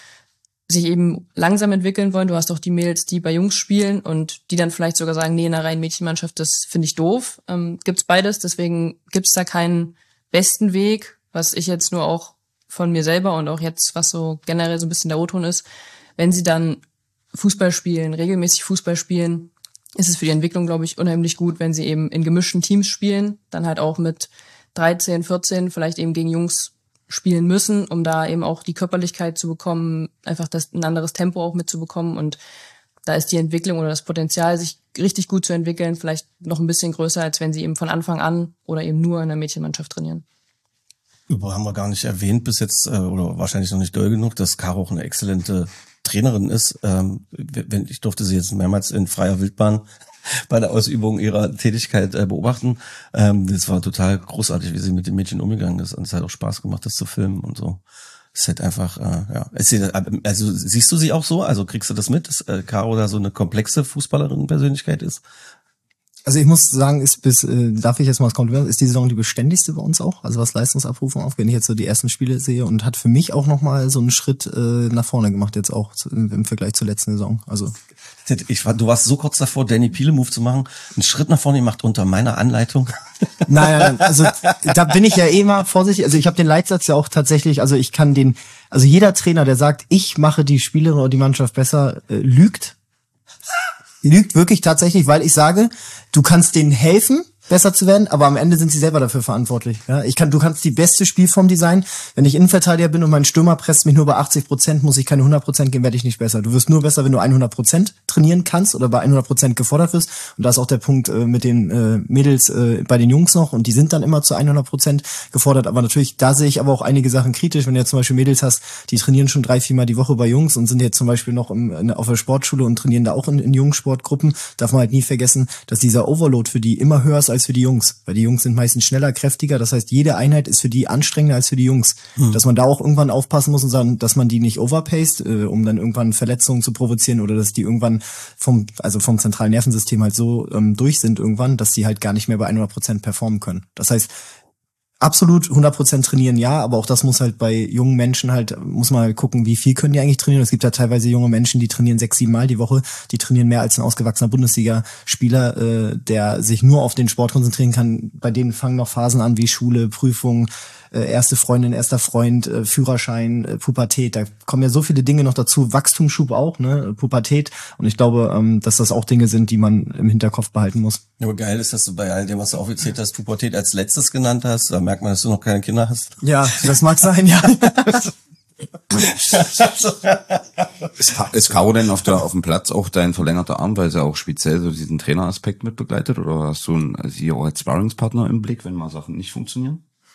sich eben langsam entwickeln wollen. Du hast auch die Mädels, die bei Jungs spielen und die dann vielleicht sogar sagen, nee, in einer reinen Mädchenmannschaft, das finde ich doof. Gibt's beides, deswegen gibt's da keinen besten Weg, was ich jetzt nur auch von mir selber und auch jetzt, was so generell so ein bisschen der O-Ton ist, wenn sie dann Fußball spielen, regelmäßig Fußball spielen, ist es für die Entwicklung, glaube ich, unheimlich gut, wenn sie eben in gemischten Teams spielen, dann halt auch mit 13, 14 vielleicht eben gegen Jungs spielen müssen, um da eben auch die Körperlichkeit zu bekommen, einfach ein anderes Tempo auch mitzubekommen, und da ist die Entwicklung oder das Potenzial, sich richtig gut zu entwickeln, vielleicht noch ein bisschen größer, als wenn sie eben von Anfang an oder eben nur in einer Mädchenmannschaft trainieren. Haben wir gar nicht erwähnt bis jetzt, oder wahrscheinlich noch nicht doll genug, dass Caro auch eine exzellente Trainerin ist. Ich durfte sie jetzt mehrmals in freier Wildbahn bei der Ausübung ihrer Tätigkeit beobachten. Das war total großartig, wie sie mit den Mädchen umgegangen ist, und es hat auch Spaß gemacht, das zu filmen und so. Es ist halt einfach, ja. Also siehst du sie auch so? Also kriegst du das mit, dass Caro da so eine komplexe Fußballerin-Persönlichkeit ist? Also ich muss sagen, darf ich jetzt mal das Kompliment, ist die Saison die beständigste bei uns auch, also was Leistungsabrufung aufgeht, wenn ich jetzt so die ersten Spiele sehe, und hat für mich auch nochmal so einen Schritt nach vorne gemacht jetzt auch im Vergleich zur letzten Saison. Also du warst so kurz davor, Danny Piele-Move zu machen, einen Schritt nach vorne gemacht unter meiner Anleitung. Nein, also da bin ich ja eh mal vorsichtig. Also ich habe den Leitsatz ja auch tatsächlich, also jeder Trainer, der sagt, ich mache die Spielerin oder die Mannschaft besser, lügt. Lügt wirklich tatsächlich, weil ich sage, du kannst denen helfen, besser zu werden, aber am Ende sind sie selber dafür verantwortlich. Ja, du kannst die beste Spielform designen. Wenn ich Innenverteidiger bin und mein Stürmer presst mich nur bei 80%, muss ich keine 100% geben, werde ich nicht besser. Du wirst nur besser, wenn du 100% trainieren kannst oder bei 100% gefordert wirst. Und da ist auch der Punkt mit den Mädels bei den Jungs noch, und die sind dann immer zu 100% gefordert. Aber natürlich, da sehe ich aber auch einige Sachen kritisch. Wenn du jetzt zum Beispiel Mädels hast, die trainieren schon 3-4 Mal die Woche bei Jungs und sind jetzt zum Beispiel noch auf der Sportschule und trainieren da auch in Jungsportgruppen, darf man halt nie vergessen, dass dieser Overload für die immer höher ist als für die Jungs. Weil die Jungs sind meistens schneller, kräftiger. Das heißt, jede Einheit ist für die anstrengender als für die Jungs. Dass man da auch irgendwann aufpassen muss und sagen, dass man die nicht overpaced, um dann irgendwann Verletzungen zu provozieren, oder dass die irgendwann vom zentralen Nervensystem halt so durch sind irgendwann, dass die halt gar nicht mehr bei 100% performen können. Das heißt, absolut 100% trainieren, ja, aber auch das muss halt bei jungen Menschen muss man halt gucken, wie viel können die eigentlich trainieren. Es gibt ja teilweise junge Menschen, die trainieren 6-7 Mal die Woche, die trainieren mehr als ein ausgewachsener Bundesliga-Spieler, der sich nur auf den Sport konzentrieren kann. Bei denen fangen noch Phasen an wie Schule, Prüfungen, erste Freundin, erster Freund, Führerschein, Pubertät. Da kommen ja so viele Dinge noch dazu, Wachstumsschub auch, ne, Pubertät. Und ich glaube, dass das auch Dinge sind, die man im Hinterkopf behalten muss. Ja, aber geil ist, dass du bei all dem, was du aufgezählt hast, Pubertät als letztes genannt hast. Da merkt man, dass du noch keine Kinder hast. Ja, das mag sein, ja. Ist Caro denn auf dem Platz auch dein verlängerter Arm, weil sie auch speziell so diesen Traineraspekt mit begleitet, oder hast du sie auch als Sparringspartner im Blick, wenn mal Sachen nicht funktionieren?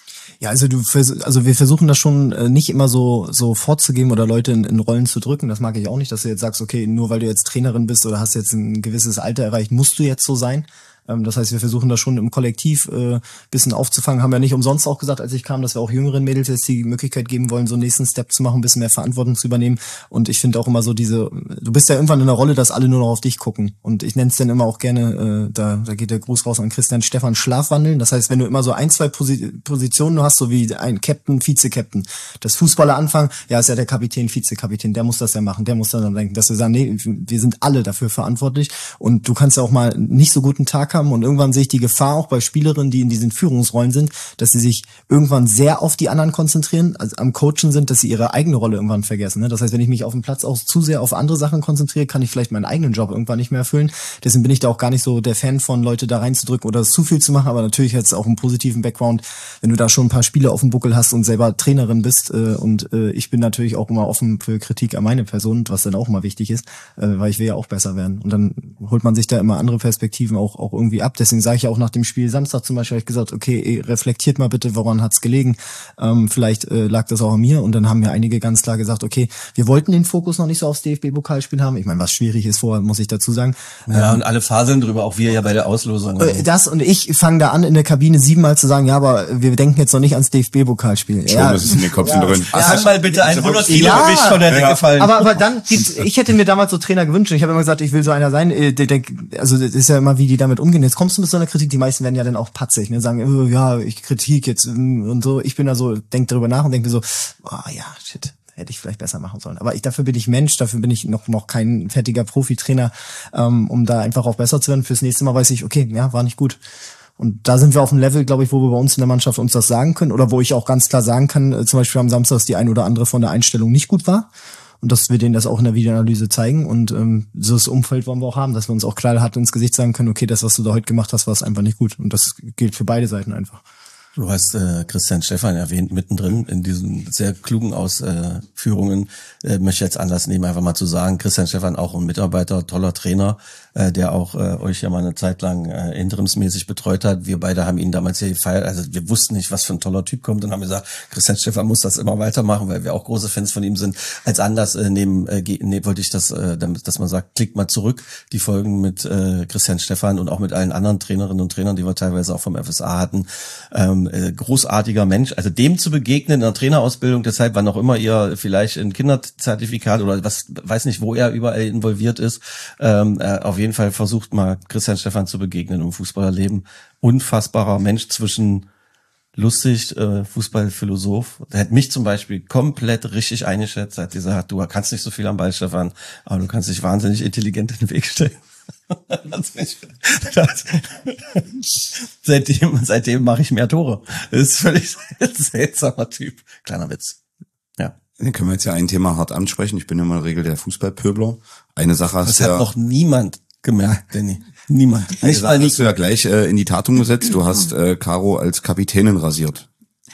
Ja, also wir versuchen das schon nicht immer so vorzugeben oder Leute in Rollen zu drücken. Das mag ich auch nicht, dass du jetzt sagst, okay, nur weil du jetzt Trainerin bist oder hast jetzt ein gewisses Alter erreicht, musst du jetzt so sein. Das heißt, wir versuchen das schon im Kollektiv bisschen aufzufangen. Haben ja nicht umsonst auch gesagt, als ich kam, dass wir auch jüngeren Mädels jetzt die Möglichkeit geben wollen, so einen nächsten Step zu machen, ein bisschen mehr Verantwortung zu übernehmen. Und ich finde auch immer so du bist ja irgendwann in der Rolle, dass alle nur noch auf dich gucken. Und ich nenne es dann immer auch gerne, da geht der Gruß raus an Christian Stefan, Schlafwandeln. Das heißt, wenn du immer so 1, 2 Positionen hast, so wie ein Captain, Vize-Captain, das Fußballer anfangen, ja, ist ja der Kapitän, Vize-Kapitän, der muss das ja machen, der muss dann denken, dass wir sagen, nee, wir sind alle dafür verantwortlich. Und du kannst ja auch mal nicht so guten Tag haben und irgendwann sehe ich die Gefahr auch bei Spielerinnen, die in diesen Führungsrollen sind, dass sie sich irgendwann sehr auf die anderen konzentrieren, also am Coachen sind, dass sie ihre eigene Rolle irgendwann vergessen. Ne? Das heißt, wenn ich mich auf dem Platz auch zu sehr auf andere Sachen konzentriere, kann ich vielleicht meinen eigenen Job irgendwann nicht mehr erfüllen. Deswegen bin ich da auch gar nicht so der Fan von, Leute da reinzudrücken oder es zu viel zu machen, aber natürlich hat es auch einen positiven Background, wenn du da schon ein paar Spiele auf dem Buckel hast und selber Trainerin bist und ich bin natürlich auch immer offen für Kritik an meine Person, was dann auch immer wichtig ist, weil ich will ja auch besser werden und dann holt man sich da immer andere Perspektiven auch irgendwie ab. Deswegen sage ich auch nach dem Spiel Samstag zum Beispiel, habe ich gesagt, okay, reflektiert mal bitte, woran hat's gelegen? Vielleicht lag das auch an mir und dann haben mir einige ganz klar gesagt, okay, wir wollten den Fokus noch nicht so aufs DFB-Pokalspiel haben. Ich meine, was schwierig ist vorher, muss ich dazu sagen. Ja, und alle faseln drüber, auch wir ja bei der Auslosung. Das und ich fange da an, in der Kabine 7-mal zu sagen, ja, aber wir denken jetzt noch nicht ans DFB-Pokalspiel. Schon, das ist in den Köpfen drin. Kann mal bitte ein 100 Kilo Gewicht von der Decke fallen. Aber dann ich hätte mir damals so Trainer gewünscht. Ich habe immer gesagt, ich will so einer sein. Also das ist ja immer, wie die damit umgehen. Jetzt kommst du mit so einer Kritik, die meisten werden ja dann auch patzig, ne? Sagen, ja, ich Kritik jetzt und so. Ich bin da so, denk darüber nach und denke mir so, ja, shit, hätte ich vielleicht besser machen sollen. Aber dafür bin ich Mensch, dafür bin ich noch kein fertiger Profitrainer, um da einfach auch besser zu werden. Fürs nächste Mal weiß ich, okay, ja, war nicht gut. Und da sind wir auf dem Level, glaube ich, wo wir bei uns in der Mannschaft uns das sagen können oder wo ich auch ganz klar sagen kann, zum Beispiel am Samstag, dass die ein oder andere von der Einstellung nicht gut war. Und dass wir denen das auch in der Videoanalyse zeigen. Und so das Umfeld wollen wir auch haben, dass wir uns auch klar ins Gesicht sagen können, okay, das, was du da heute gemacht hast, war es einfach nicht gut. Und das gilt für beide Seiten einfach. Du hast Christian Stefan erwähnt, mittendrin in diesen sehr klugen Ausführungen. Möchte ich jetzt Anlass nehmen, einfach mal zu sagen, Christian Stefan auch ein Mitarbeiter, toller Trainer, der auch euch ja mal eine Zeit lang interimsmäßig betreut hat. Wir beide haben ihn damals hier gefeiert, also wir wussten nicht, was für ein toller Typ kommt und haben gesagt, Christian Stefan muss das immer weitermachen, weil wir auch große Fans von ihm sind. Als Anlass wollte ich das, dass man sagt, klickt mal zurück, die Folgen mit Christian Stefan und auch mit allen anderen Trainerinnen und Trainern, die wir teilweise auch vom FSA hatten. Großartiger Mensch, also dem zu begegnen in der Trainerausbildung, deshalb, wann auch immer ihr vielleicht ein Kinderzertifikat oder weiß nicht, wo er überall involviert ist, auf jeden Fall versucht mal Christian Stefan zu begegnen im Fußballerleben. Unfassbarer Mensch zwischen lustig, Fußballphilosoph. Der hat mich zum Beispiel komplett richtig eingeschätzt, hat gesagt, du kannst nicht so viel am Ball, Stefan, aber du kannst dich wahnsinnig intelligent in den Weg stellen. Seitdem mache ich mehr Tore. Das ist völlig seltsamer Typ. Kleiner Witz. Ja. Dann können wir jetzt ja ein Thema hart ansprechen. Ich bin ja mal in der Regel der Fußballpöbler. Eine Sache hast das hat noch niemand gemerkt, Danny. Niemand. Nicht mal hast du ja gleich in die Tat umgesetzt. Du hast Caro als Kapitänin rasiert.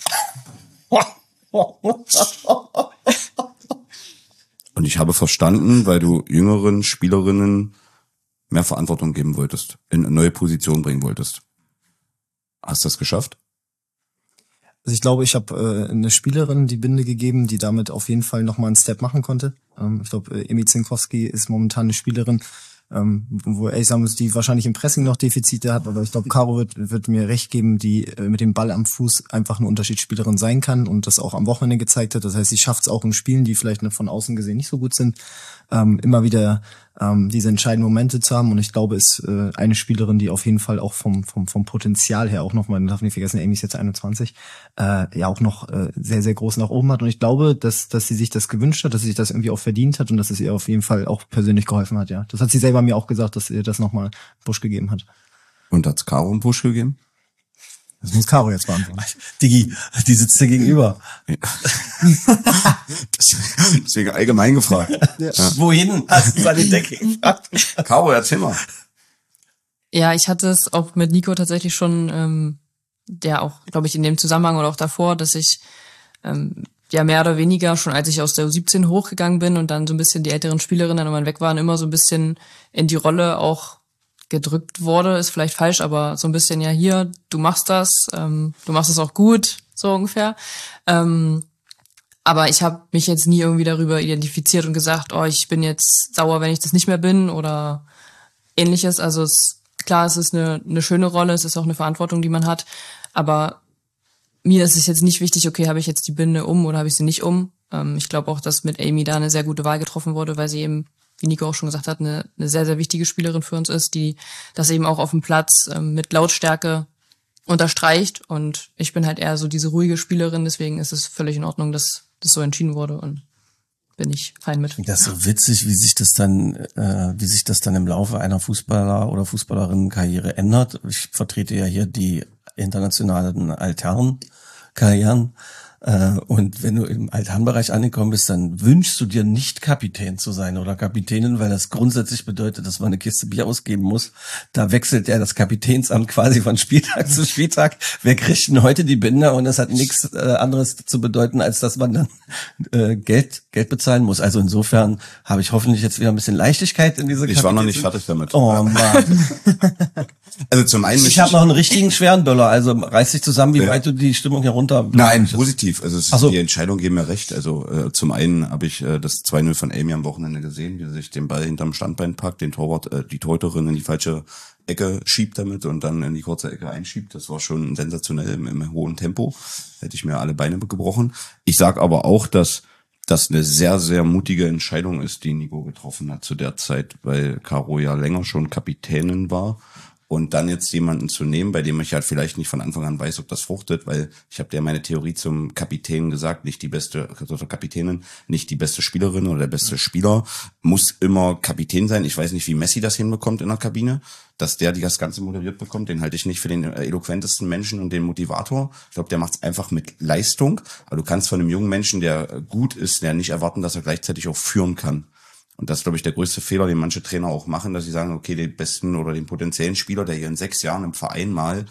Und ich habe verstanden, weil du jüngeren Spielerinnen mehr Verantwortung geben wolltest, in eine neue Position bringen wolltest. Hast du das geschafft? Also ich glaube, ich habe eine Spielerin die Binde gegeben, die damit auf jeden Fall nochmal einen Step machen konnte. Ich glaube, Emi Zinkowski ist momentan eine Spielerin, wo ich sagen muss, die wahrscheinlich im Pressing noch Defizite hat, aber ich glaube, Caro wird mir recht geben, die mit dem Ball am Fuß einfach eine Unterschiedsspielerin sein kann und das auch am Wochenende gezeigt hat. Das heißt, sie schafft es auch in Spielen, die vielleicht von außen gesehen nicht so gut sind, immer wieder diese entscheidenden Momente zu haben. Und ich glaube, ist eine Spielerin, die auf jeden Fall auch vom Potenzial her auch nochmal, man darf nicht vergessen, Amy ist jetzt 21, ja auch noch sehr, sehr groß nach oben hat. Und ich glaube, dass sie sich das gewünscht hat, dass sie sich das irgendwie auch verdient hat und dass es ihr auf jeden Fall auch persönlich geholfen hat. Ja, das hat sie selber mir auch gesagt, dass ihr das nochmal einen Push gegeben hat. Und hat's Caro einen Push gegeben? Das muss Caro jetzt beantworten. Digi, die sitzt dir gegenüber. Deswegen allgemein gefragt. Ja. Wohin hast du seine Decke gefragt? Caro, erzähl mal. Ja, ich hatte es auch mit Nico tatsächlich schon, der auch, glaube ich, in dem Zusammenhang oder auch davor, dass ich ja mehr oder weniger schon, als ich aus der U17 hochgegangen bin und dann so ein bisschen die älteren Spielerinnen dann irgendwann weg waren, immer so ein bisschen in die Rolle auch gedrückt wurde, ist vielleicht falsch, aber so ein bisschen, ja hier, du machst das auch gut, so ungefähr. Aber ich habe mich jetzt nie irgendwie darüber identifiziert und gesagt, oh, ich bin jetzt sauer, wenn ich das nicht mehr bin oder ähnliches. Also klar, es ist eine schöne Rolle, es ist auch eine Verantwortung, die man hat. Aber mir ist es jetzt nicht wichtig, okay, habe ich jetzt die Binde um oder habe ich sie nicht um. Ich glaube auch, dass mit Amy da eine sehr gute Wahl getroffen wurde, weil sie eben, wie Nico auch schon gesagt hat, eine sehr, sehr wichtige Spielerin für uns ist, die das eben auch auf dem Platz mit Lautstärke unterstreicht. Und ich bin halt eher so diese ruhige Spielerin, deswegen ist es völlig in Ordnung, dass das so entschieden wurde und bin ich fein mit. Das ist so witzig, wie sich das dann im Laufe einer Fußballer- oder Fußballerinnenkarriere ändert. Ich vertrete ja hier die internationalen Altherrenkarrieren. Und wenn du im Altherrenbereich angekommen bist, dann wünschst du dir nicht Kapitän zu sein oder Kapitänin, weil das grundsätzlich bedeutet, dass man eine Kiste Bier ausgeben muss. Da wechselt ja das Kapitänsamt quasi von Spieltag zu Spieltag. Wer kriegt denn heute die Binde? Und das hat nichts anderes zu bedeuten, als dass man dann Geld bezahlen muss. Also insofern habe ich hoffentlich jetzt wieder ein bisschen Leichtigkeit in diese Ich war noch nicht fertig damit. Oh Mann. Also zum einen Ich habe noch einen richtigen schweren Böller, also reiß dich zusammen, wie weit du die Stimmung herunter... Nein, positiv. Also so. Die Entscheidung geben mir recht. Also zum einen habe ich das 2-0 von Amy am Wochenende gesehen, wie sie sich den Ball hinterm Standbein packt, den Torwart, die Torhüterin in die falsche Ecke schiebt damit und dann in die kurze Ecke einschiebt. Das war schon sensationell im hohen Tempo. Hätte ich mir alle Beine gebrochen. Ich sag aber auch, dass das eine sehr, sehr mutige Entscheidung ist, die Nico getroffen hat zu der Zeit, weil Caro ja länger schon Kapitänin war. Und dann jetzt jemanden zu nehmen, bei dem ich halt vielleicht nicht von Anfang an weiß, ob das fruchtet, weil ich habe dir meine Theorie zum Kapitän gesagt, nicht die beste, also Kapitänin, nicht die beste Spielerin oder der beste Spieler, muss immer Kapitän sein. Ich weiß nicht, wie Messi das hinbekommt in der Kabine, dass der das Ganze moderiert bekommt. Den halte ich nicht für den eloquentesten Menschen und den Motivator. Ich glaube, der macht es einfach mit Leistung. Aber du kannst von einem jungen Menschen, der gut ist, der nicht erwarten, dass er gleichzeitig auch führen kann. Und das ist, glaube ich, der größte Fehler, den manche Trainer auch machen, dass sie sagen, okay, den besten oder den potenziellen Spieler, der hier in 6 Jahren im Verein mal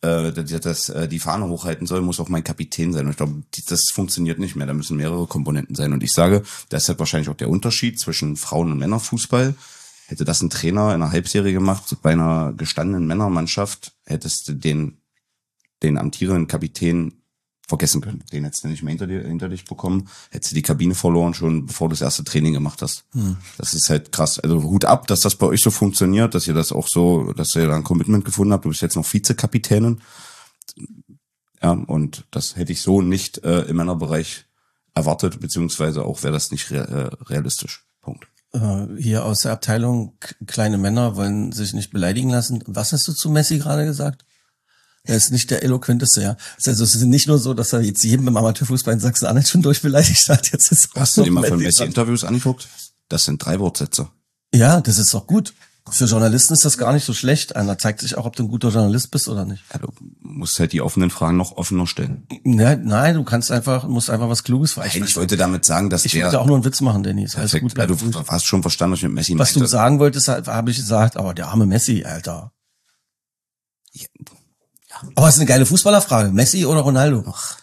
die Fahne hochhalten soll, muss auch mein Kapitän sein. Und ich glaube, das funktioniert nicht mehr. Da müssen mehrere Komponenten sein. Und ich sage, das ist halt wahrscheinlich auch der Unterschied zwischen Frauen- und Männerfußball. Hätte das ein Trainer in einer Halbserie gemacht, bei einer gestandenen Männermannschaft, hättest du den amtierenden Kapitän vergessen können. Den hättest du nicht mehr hinter dich bekommen. Hättest du die Kabine verloren, schon bevor du das erste Training gemacht hast. Das ist halt krass. Also Hut ab, dass das bei euch so funktioniert, dass ihr das auch so, dass ihr da ein Commitment gefunden habt. Du bist jetzt noch Vizekapitänin. Ja, und das hätte ich so nicht im Männerbereich erwartet, beziehungsweise auch wäre das nicht realistisch. Punkt. Hier aus der Abteilung kleine Männer wollen sich nicht beleidigen lassen. Was hast du zu Messi gerade gesagt? Er ist nicht der eloquenteste, ja. Also es ist nicht nur so, dass er jetzt jedem im Amateurfußball in Sachsen-Anhalt schon durchbeleidigt hat. Jetzt ist Hast du dir mal von Messi-Interviews angeguckt? Das sind 3 Wortsätze. Ja, das ist doch gut. Für Journalisten ist das gar nicht so schlecht. Einer zeigt sich auch, ob du ein guter Journalist bist oder nicht. Ja, du musst halt die offenen Fragen noch offener stellen. Ja, nein, du musst einfach was Kluges fragen. Ich wollte damit sagen, dass ich wollte auch nur einen Witz machen, Dennis. Alles gut, ja, du hast schon verstanden, was ich mit Messi meinte. Was du sagen wolltest, habe ich gesagt, aber der arme Messi, Alter. Ja. Aber es ist eine geile Fußballerfrage. Messi oder Ronaldo? Ach.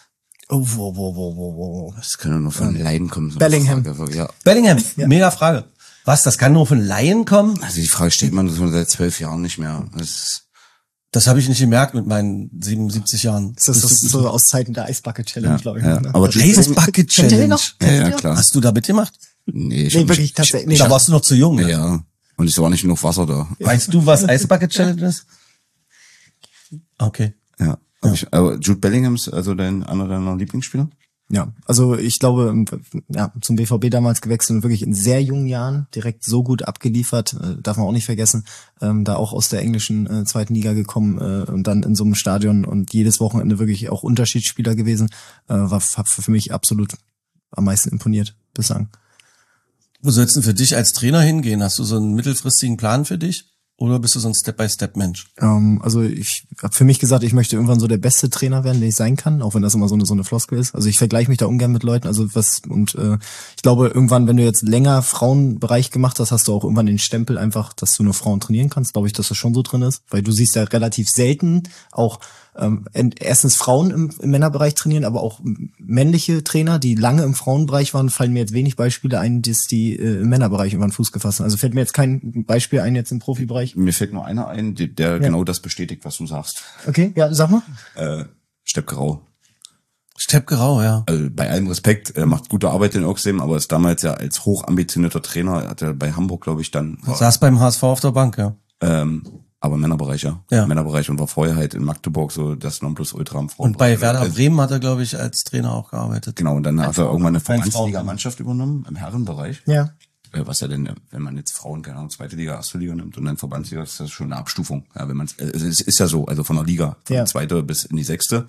Das kann nur von Laien kommen. So Bellingham. Ja. Bellingham, ja. Mega Frage. Was, das kann nur von Laien kommen? Also die Frage stellt man so seit 12 Jahren nicht mehr. Das habe ich nicht gemerkt mit meinen 77 Jahren. Das ist so aus Zeiten der Eisbucket Challenge, glaube ich. Ja. Ne? Aber Eisbucket Challenge. Ja, klar. Hast du da mitgemacht? Nee, wirklich tatsächlich nicht. Da warst du noch zu jung. Ne? Ja. Und es war nicht genug Wasser da. Weißt du, was Eisbucket Challenge ist? Okay. Ja. Aber Jude Bellingham ist also einer deiner Lieblingsspieler? Ja, also ich glaube, ja, zum BVB damals gewechselt und wirklich in sehr jungen Jahren direkt so gut abgeliefert, darf man auch nicht vergessen, da auch aus der englischen zweiten Liga gekommen und dann in so einem Stadion und jedes Wochenende wirklich auch Unterschiedsspieler gewesen, hat für mich absolut am meisten imponiert bislang. Wo sollst du denn für dich als Trainer hingehen? Hast du so einen mittelfristigen Plan für dich? Oder bist du so ein Step-by-Step-Mensch? Also ich habe für mich gesagt, ich möchte irgendwann so der beste Trainer werden, den ich sein kann, auch wenn das immer so eine Floskel ist. Also ich vergleiche mich da ungern mit Leuten. Ich glaube, irgendwann, wenn du jetzt länger Frauenbereich gemacht hast, hast du auch irgendwann den Stempel einfach, dass du nur Frauen trainieren kannst. Glaube ich, dass das schon so drin ist, weil du siehst ja relativ selten auch erstens Frauen im Männerbereich trainieren, aber auch männliche Trainer, die lange im Frauenbereich waren, fallen mir jetzt wenig Beispiele ein, die im Männerbereich irgendwann Fuß gefasst haben. Also fällt mir jetzt kein Beispiel ein jetzt im Profibereich. Mir fällt nur einer ein, der genau das bestätigt, was du sagst. Okay, ja, sag mal. Stepp Grau. Steppke Rau, ja. Also bei allem Respekt, er macht gute Arbeit in Oxlem, aber ist damals ja als hochambitionierter Trainer, hat er bei Hamburg, glaube ich, dann... Saß beim HSV auf der Bank, ja. Aber Männerbereich, ja. Männerbereich und war vorher halt in Magdeburg so das Nonplusultra im Frauenbereich. Und bei Werder Bremen hat er, glaube ich, als Trainer auch gearbeitet. Genau, und dann hat er irgendwann eine Verbandsliga-Mannschaft übernommen im Herrenbereich. Ja. Was ja denn, wenn man jetzt Frauen, keine Ahnung, zweite Liga, erste Liga nimmt und dann Verbandsliga, ist das schon eine Abstufung. Ja, wenn man es ist ja so, also von der Liga, von zweite bis in die sechste.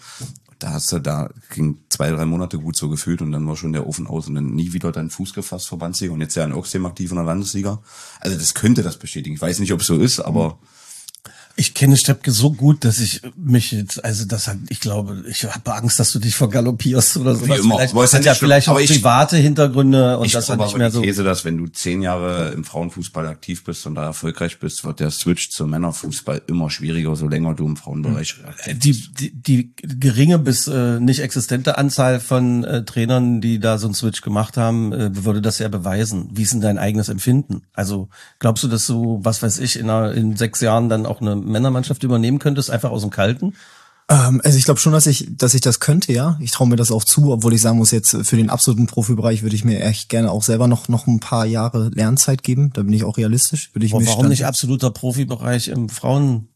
Da ging 2-3 Monate gut so gefühlt und dann war schon der Ofen aus und dann nie wieder deinen Fuß gefasst, Verbandsliga und jetzt ja in Oxlem aktiv in der Landesliga. Also das könnte das bestätigen. Ich weiß nicht, ob es so ist, aber Ich kenne Steppke so gut, dass ich mich jetzt, also das hat, ich glaube, ich habe Angst, dass du dich vergaloppierst oder so. Wie immer. Das hat ja vielleicht auch private Hintergründe und ich das hat nicht mehr so. Ich These, dass wenn du 10 Jahre im Frauenfußball aktiv bist und da erfolgreich bist, wird der Switch zum Männerfußball immer schwieriger, so länger du im Frauenbereich. Die geringe bis nicht existente Anzahl von Trainern, die da so einen Switch gemacht haben, würde das ja beweisen. Wie ist denn dein eigenes Empfinden? Also glaubst du, dass du, was weiß ich, in 6 Jahren dann auch eine Männermannschaft übernehmen könntest, einfach aus dem Kalten? Also ich glaube schon, dass ich das könnte, ja. Ich traue mir das auch zu, obwohl ich sagen muss, jetzt für den absoluten Profibereich würde ich mir echt gerne auch selber noch ein paar Jahre Lernzeit geben. Da bin ich auch realistisch. Warum nicht absoluter Profibereich im Frauen?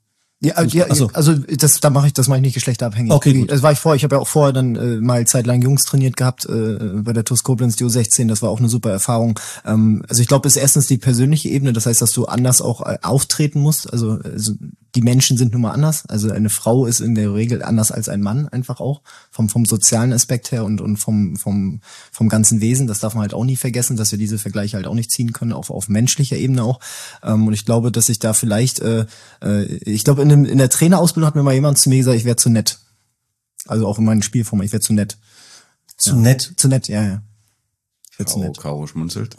Also das mache ich nicht geschlechterabhängig. Okay, gut. Das war ich vorher. Ich habe ja auch vorher dann mal zeitlang Jungs trainiert gehabt bei der TuS Koblenz, die U16. Das war auch eine super Erfahrung. Also ich glaube, es ist erstens die persönliche Ebene. Das heißt, dass du anders auch auftreten musst. Also die Menschen sind nun mal anders. Also eine Frau ist in der Regel anders als ein Mann einfach auch vom sozialen Aspekt her und vom ganzen Wesen. Das darf man halt auch nie vergessen, dass wir diese Vergleiche halt auch nicht ziehen können, auf menschlicher Ebene auch. Und ich glaube, dass ich da vielleicht, ich glaube in der Trainerausbildung hat mir mal jemand zu mir gesagt, ich wäre zu nett. Also auch in meinen Spielformen, ich wäre zu nett. Nett? Zu nett, ja. Ich wäre zu nett. Caro schmunzelt.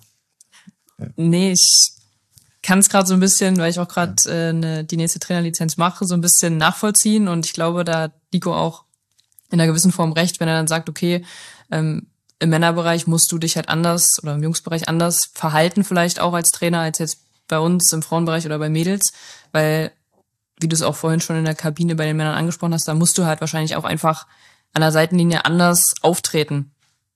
Nee, ich kann es gerade so ein bisschen, weil ich auch gerade die nächste Trainerlizenz mache, so ein bisschen nachvollziehen und ich glaube, da hat Nico auch in einer gewissen Form recht, wenn er dann sagt, okay, im Männerbereich musst du dich halt anders oder im Jungsbereich anders verhalten vielleicht auch als Trainer als jetzt bei uns im Frauenbereich oder bei Mädels, weil wie du es auch vorhin schon in der Kabine bei den Männern angesprochen hast, da musst du halt wahrscheinlich auch einfach an der Seitenlinie anders auftreten,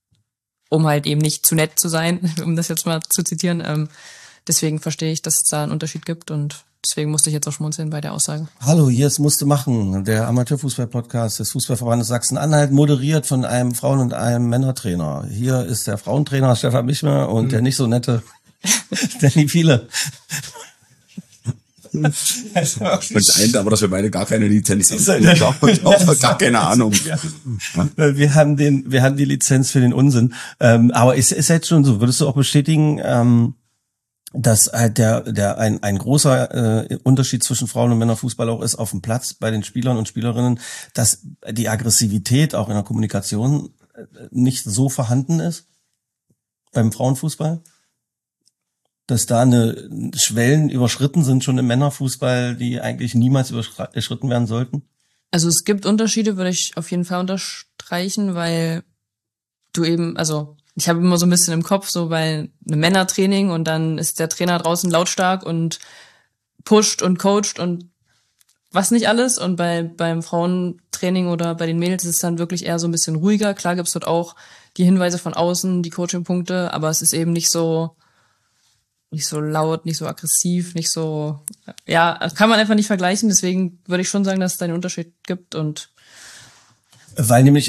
um halt eben nicht zu nett zu sein, um das jetzt mal zu zitieren. Deswegen verstehe ich, dass es da einen Unterschied gibt und deswegen musste ich jetzt auch schmunzeln bei der Aussage. Hallo, hier ist Musste machen, der Amateurfußball-Podcast des Fußballverbandes Sachsen-Anhalt, moderiert von einem Frauen- und einem Männertrainer. Hier ist der Frauentrainer Stefan Michmer und der nicht so nette Danny Fiele. Und eint aber, dass wir beide gar keine Lizenz haben. Gar keine Ahnung. Wir haben die Lizenz für den Unsinn. Aber ist jetzt schon so, würdest du auch bestätigen, dass halt ein großer Unterschied zwischen Frauen- und Männerfußball auch ist auf dem Platz bei den Spielern und Spielerinnen, dass die Aggressivität auch in der Kommunikation nicht so vorhanden ist beim Frauenfußball? Dass da Schwellen überschritten sind schon im Männerfußball, die eigentlich niemals überschritten werden sollten? Also es gibt Unterschiede, würde ich auf jeden Fall unterstreichen, weil du eben, also ich habe immer so ein bisschen im Kopf, so bei einem Männertraining und dann ist der Trainer draußen lautstark und pusht und coacht und was nicht alles. Und beim Frauentraining oder bei den Mädels ist es dann wirklich eher so ein bisschen ruhiger. Klar gibt's dort auch die Hinweise von außen, die Coaching-Punkte, aber es ist eben nicht so laut, nicht so aggressiv, nicht so, ja, kann man einfach nicht vergleichen. Deswegen würde ich schon sagen, dass es da einen Unterschied gibt und. Weil nämlich,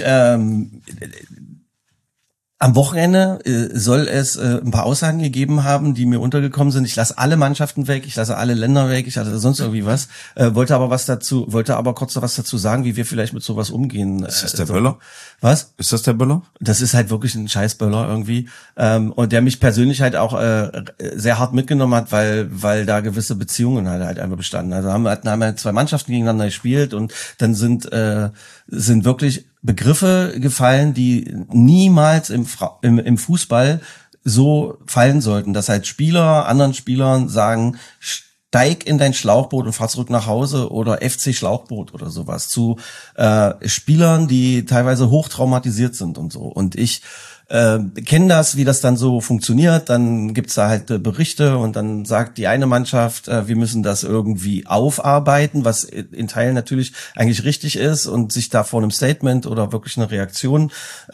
am Wochenende soll es ein paar Aussagen gegeben haben, die mir untergekommen sind. Ich lasse alle Mannschaften weg, ich lasse alle Länder weg, ich lasse sonst irgendwie was. Wollte aber kurz noch was dazu sagen, wie wir vielleicht mit sowas umgehen. Ist das der Böller? Was? Ist das der Böller? Das ist halt wirklich ein Scheißböller irgendwie. Und der mich persönlich halt auch sehr hart mitgenommen hat, weil da gewisse Beziehungen halt einfach bestanden. Also haben halt 2 Mannschaften gegeneinander gespielt und dann sind wirklich Begriffe gefallen, die niemals im Fußball so fallen sollten, dass halt Spieler anderen Spielern sagen, steig in dein Schlauchboot und fahr zurück nach Hause oder FC Schlauchboot oder sowas zu Spielern, die teilweise hochtraumatisiert sind und so. Und ich kennen das, wie das dann so funktioniert. Dann gibt's da halt Berichte und dann sagt die eine Mannschaft, wir müssen das irgendwie aufarbeiten, was in Teilen natürlich eigentlich richtig ist und sich da vor einem Statement oder wirklich eine Reaktion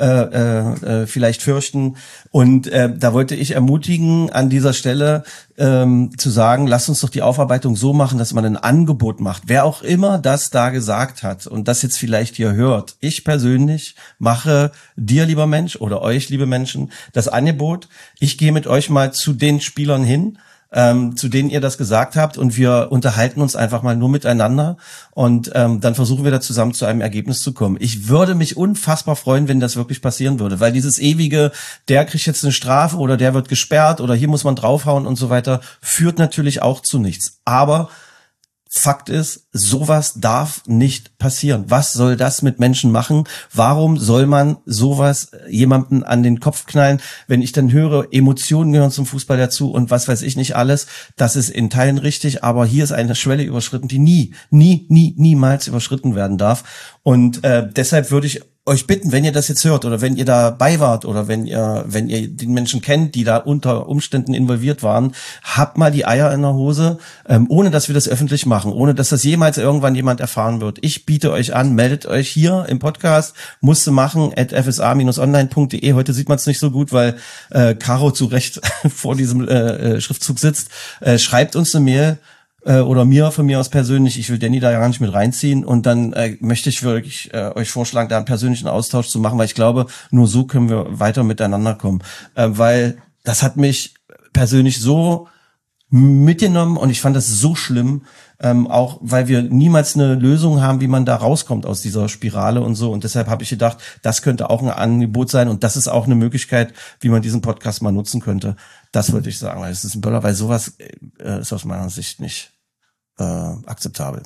vielleicht fürchten. Und da wollte ich ermutigen, an dieser Stelle zu sagen, lasst uns doch die Aufarbeitung so machen, dass man ein Angebot macht. Wer auch immer das da gesagt hat und das jetzt vielleicht hier hört. Ich persönlich mache dir, lieber Mensch, oder euch, liebe Menschen, das Angebot. Ich gehe mit euch mal zu den Spielern hin, zu denen ihr das gesagt habt, und wir unterhalten uns einfach mal nur miteinander und dann versuchen wir da zusammen zu einem Ergebnis zu kommen. Ich würde mich unfassbar freuen, wenn das wirklich passieren würde, weil dieses ewige, der kriegt jetzt eine Strafe oder der wird gesperrt oder hier muss man draufhauen und so weiter, führt natürlich auch zu nichts. Aber Fakt ist, sowas darf nicht passieren. Was soll das mit Menschen machen? Warum soll man sowas jemandem an den Kopf knallen? Wenn ich dann höre, Emotionen gehören zum Fußball dazu und was weiß ich nicht alles, das ist in Teilen richtig, aber hier ist eine Schwelle überschritten, die niemals überschritten werden darf. Und deshalb würde ich euch bitten, wenn ihr das jetzt hört oder wenn ihr dabei wart oder wenn ihr den Menschen kennt, die da unter Umständen involviert waren, habt mal die Eier in der Hose, ohne dass wir das öffentlich machen, ohne dass das jemals irgendwann jemand erfahren wird. Ich biete euch an, meldet euch hier im Podcast, musste machen, @fsa-online.de. Heute sieht man es nicht so gut, weil Caro zu Recht vor diesem Schriftzug sitzt. Schreibt uns eine Mail, oder von mir aus persönlich, ich will Danny da ja gar nicht mit reinziehen, und dann möchte ich wirklich euch vorschlagen, da einen persönlichen Austausch zu machen, weil ich glaube, nur so können wir weiter miteinander kommen, weil das hat mich persönlich so mitgenommen und ich fand das so schlimm, auch weil wir niemals eine Lösung haben, wie man da rauskommt aus dieser Spirale und so, und deshalb habe ich gedacht, das könnte auch ein Angebot sein und das ist auch eine Möglichkeit, wie man diesen Podcast mal nutzen könnte. Das wollte ich sagen, weil es ist ein Böller, weil sowas ist aus meiner Sicht nicht akzeptabel.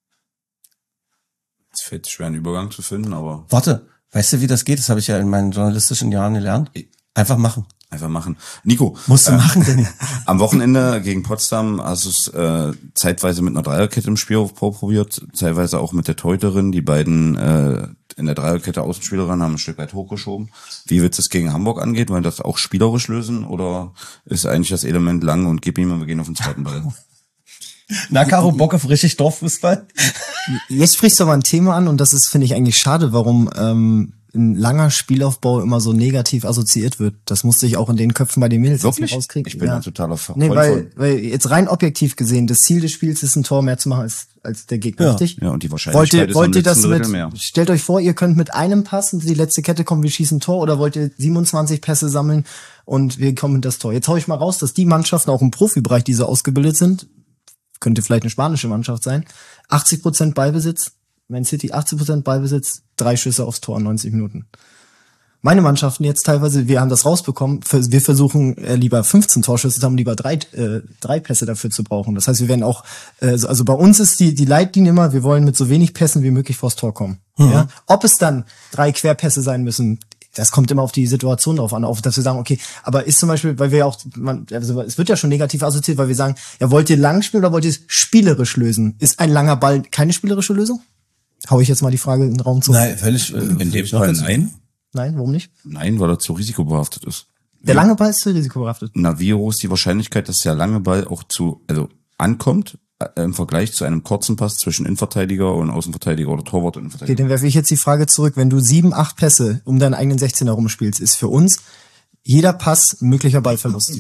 Es fällt schwer, einen Übergang zu finden, aber... Warte, weißt du, wie das geht? Das habe ich ja in meinen journalistischen Jahren gelernt. Einfach machen. Einfach machen. Nico. Musst du machen, Danny. Am Wochenende gegen Potsdam hast du es zeitweise mit einer Dreierkette im Spielaufbau probiert, teilweise auch mit der Torhüterin. Die beiden in der Dreierkette Außenspielerin haben ein Stück weit hochgeschoben. Wie wird es gegen Hamburg angehen? Wollen das auch spielerisch lösen? Oder ist eigentlich das Element lang und gib ihm und wir gehen auf den zweiten Ball? Na, Caro, Bock auf richtig Dorffußball? Jetzt sprichst du aber ein Thema an, und das ist, finde ich, eigentlich schade, warum ein langer Spielaufbau immer so negativ assoziiert wird. Das musste ich auch in den Köpfen bei den Mädels rauskriegen. Ich bin ein totaler Freund. Nee, weil jetzt rein objektiv gesehen, das Ziel des Spiels ist, ein Tor mehr zu machen als der Gegner, richtig? Ja, und die Wahrscheinlichkeit wollt ihr das Drittel mehr. Stellt euch vor, ihr könnt mit einem Pass und die letzte Kette kommt, wir schießen ein Tor, oder wollt ihr 27 Pässe sammeln und wir kommen in das Tor? Jetzt hau ich mal raus, dass die Mannschaften auch im Profibereich, die so ausgebildet sind, könnte vielleicht eine spanische Mannschaft sein, 80% Ballbesitz, Man City 80% Ballbesitz, 3 Schüsse aufs Tor in 90 Minuten. Meine Mannschaften jetzt teilweise, wir haben das rausbekommen, wir versuchen lieber 15 Torschüsse zu haben, lieber 3 Pässe dafür zu brauchen. Das heißt, wir werden auch, also bei uns ist die Leitlinie immer, wir wollen mit so wenig Pässen wie möglich vors Tor kommen. Mhm. Ja? Ob es dann 3 Querpässe sein müssen, das kommt immer auf die Situation drauf an, auf dass wir sagen, okay, aber ist zum Beispiel, weil wir auch, also es wird ja schon negativ assoziiert, weil wir sagen, ja, wollt ihr lang spielen oder wollt ihr es spielerisch lösen? Ist ein langer Ball keine spielerische Lösung? Hau ich jetzt mal die Frage in den Raum zu. Nein, völlig. In dem Fall nein. Nein, warum nicht? Nein, weil er zu risikobehaftet ist. Der lange Ball ist zu risikobehaftet. Na, wie hoch ist die Wahrscheinlichkeit, dass der lange Ball auch ankommt, im Vergleich zu einem kurzen Pass zwischen Innenverteidiger und Außenverteidiger oder Torwart und Innenverteidiger? Okay, dann werfe ich jetzt die Frage zurück. Wenn du 7, 8 Pässe um deinen eigenen 16er rumspielst, ist für uns jeder Pass ein möglicher Ballverlust.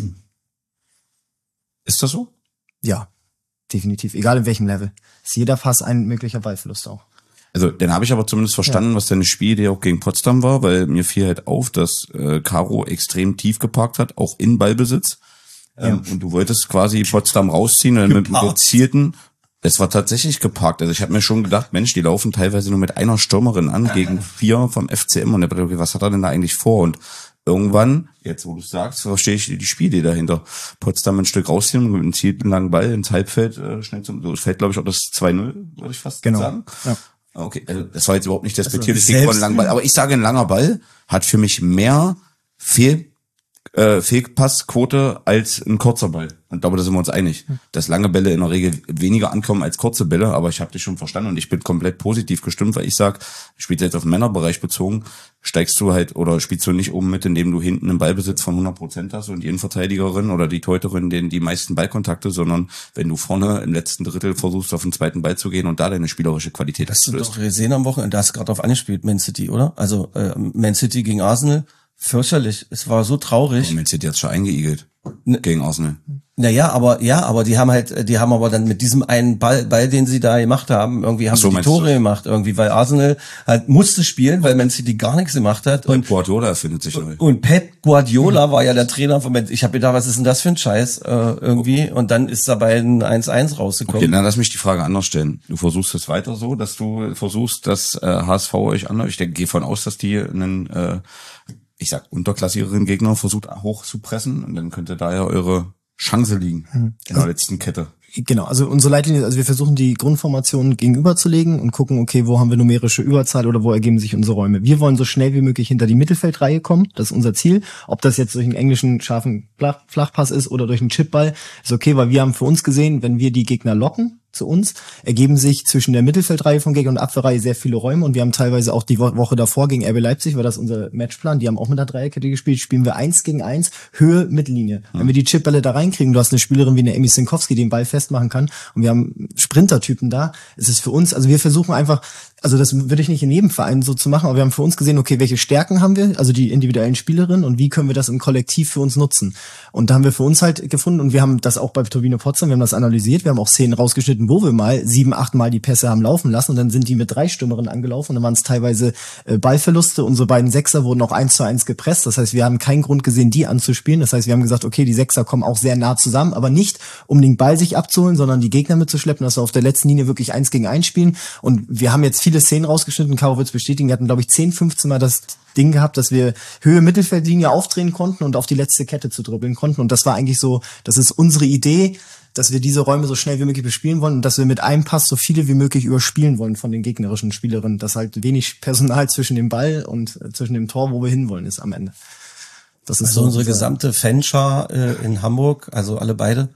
Ist das so? Ja, definitiv. Egal in welchem Level. Ist jeder Pass ein möglicher Ballverlust auch. Also, dann habe ich aber zumindest verstanden, was deine Spielidee auch gegen Potsdam war, weil mir fiel halt auf, dass Caro extrem tief geparkt hat, auch in Ballbesitz. Und du wolltest quasi Potsdam rausziehen und mit einem gezielten. Es war tatsächlich geparkt. Also ich habe mir schon gedacht, Mensch, die laufen teilweise nur mit einer Stürmerin an gegen 4 vom FCM. Und okay, was hat er denn da eigentlich vor? Und irgendwann, jetzt wo du sagst, verstehe ich die Spielidee dahinter. Potsdam ein Stück rausziehen und mit einem zielten langen Ball ins Halbfeld schnell zum. So, es fällt, glaube ich, auch das 2-0, würde ich fast sagen. Ja. Okay, also das war jetzt überhaupt nicht despektierlich von einem langen Ball. Aber ich sage, ein langer Ball hat für mich mehr Fehlpassquote als ein kurzer Ball. Und ich glaube, da sind wir uns einig, dass lange Bälle in der Regel weniger ankommen als kurze Bälle, aber ich habe dich schon verstanden und ich bin komplett positiv gestimmt, weil ich sag, spielst jetzt auf den Männerbereich bezogen, steigst du halt oder spielst du nicht oben mit, indem du hinten einen Ballbesitz von 100% hast und die Innenverteidigerin oder die Torhüterin die meisten Ballkontakte, sondern wenn du vorne im letzten Drittel versuchst, auf den zweiten Ball zu gehen und da deine spielerische Qualität hast du doch gesehen am Wochenende, da hast du gerade drauf angespielt, Man City, oder? Also Man City gegen Arsenal, fürchterlich. Es war so traurig. Man City hat schon eingeigelt gegen Arsenal. Naja, aber die haben aber dann mit diesem einen Ball, den sie da gemacht haben, irgendwie haben sie die Tore gemacht, irgendwie, weil Arsenal halt musste spielen, weil Man City gar nichts gemacht hat. Und Guardiola erfindet sich neu. Und Pep Guardiola war ja der Trainer von Man City. Ich habe gedacht, was ist denn das für ein Scheiß irgendwie? Und dann ist dabei ein 1-1 rausgekommen. Okay, dann lass mich die Frage anders stellen. Du versuchst es weiter so, dass du versuchst, dass HSV euch anläuft. Ich gehe von aus, dass die einen unterklassigeren Gegner versucht hochzupressen und dann könnte da ja eure Chance liegen in der letzten Kette. Genau, also unsere Leitlinie, also wir versuchen die Grundformationen gegenüberzulegen und gucken, okay, wo haben wir numerische Überzahl oder wo ergeben sich unsere Räume. Wir wollen so schnell wie möglich hinter die Mittelfeldreihe kommen, das ist unser Ziel. Ob das jetzt durch einen englischen scharfen Flachpass ist oder durch einen Chipball, ist okay, weil wir haben für uns gesehen, wenn wir die Gegner locken zu uns, ergeben sich zwischen der Mittelfeldreihe vom Gegner und Abwehrreihe sehr viele Räume und wir haben teilweise auch die Woche davor gegen RB Leipzig, war das unser Matchplan, die haben auch mit der Dreierkette gespielt, spielen wir 1 gegen 1, Höhe, Mittellinie. Wenn wir die Chipbälle da reinkriegen, du hast eine Spielerin wie eine Emmy Sinkowski, die den Ball festmachen kann und wir haben Sprintertypen da, es ist für uns, also wir versuchen einfach, also das würde ich nicht in jedem Verein so zu machen, aber wir haben für uns gesehen, okay, welche Stärken haben wir, also die individuellen Spielerinnen und wie können wir das im Kollektiv für uns nutzen. Und da haben wir für uns halt gefunden und wir haben das auch bei Turbine Potsdam, wir haben das analysiert, wir haben auch Szenen rausgeschnitten, wo wir mal 7, 8 Mal die Pässe haben laufen lassen und dann sind die mit 3 Stürmerinnen angelaufen und dann waren es teilweise Ballverluste, unsere beiden Sechser wurden auch 1:1 gepresst, das heißt, wir haben keinen Grund gesehen, die anzuspielen, das heißt, wir haben gesagt, okay, die Sechser kommen auch sehr nah zusammen, aber nicht, um den Ball sich abzuholen, sondern die Gegner mitzuschleppen, dass wir auf der letzten Linie wirklich 1 gegen 1 spielen und wir haben jetzt viele Szenen rausgeschnitten, Caro wird's bestätigen, wir hatten, glaube ich, 10, 15 Mal das Ding gehabt, dass wir Höhe Mittelfeldlinie aufdrehen konnten und auf die letzte Kette zu dribbeln konnten und das war eigentlich so, das ist unsere Idee, dass wir diese Räume so schnell wie möglich bespielen wollen und dass wir mit einem Pass so viele wie möglich überspielen wollen von den gegnerischen Spielerinnen, dass halt wenig Personal zwischen dem Ball und zwischen dem Tor, wo wir hinwollen, ist am Ende. Das ist also so unsere gesamte Fanschar in Hamburg, also alle beide.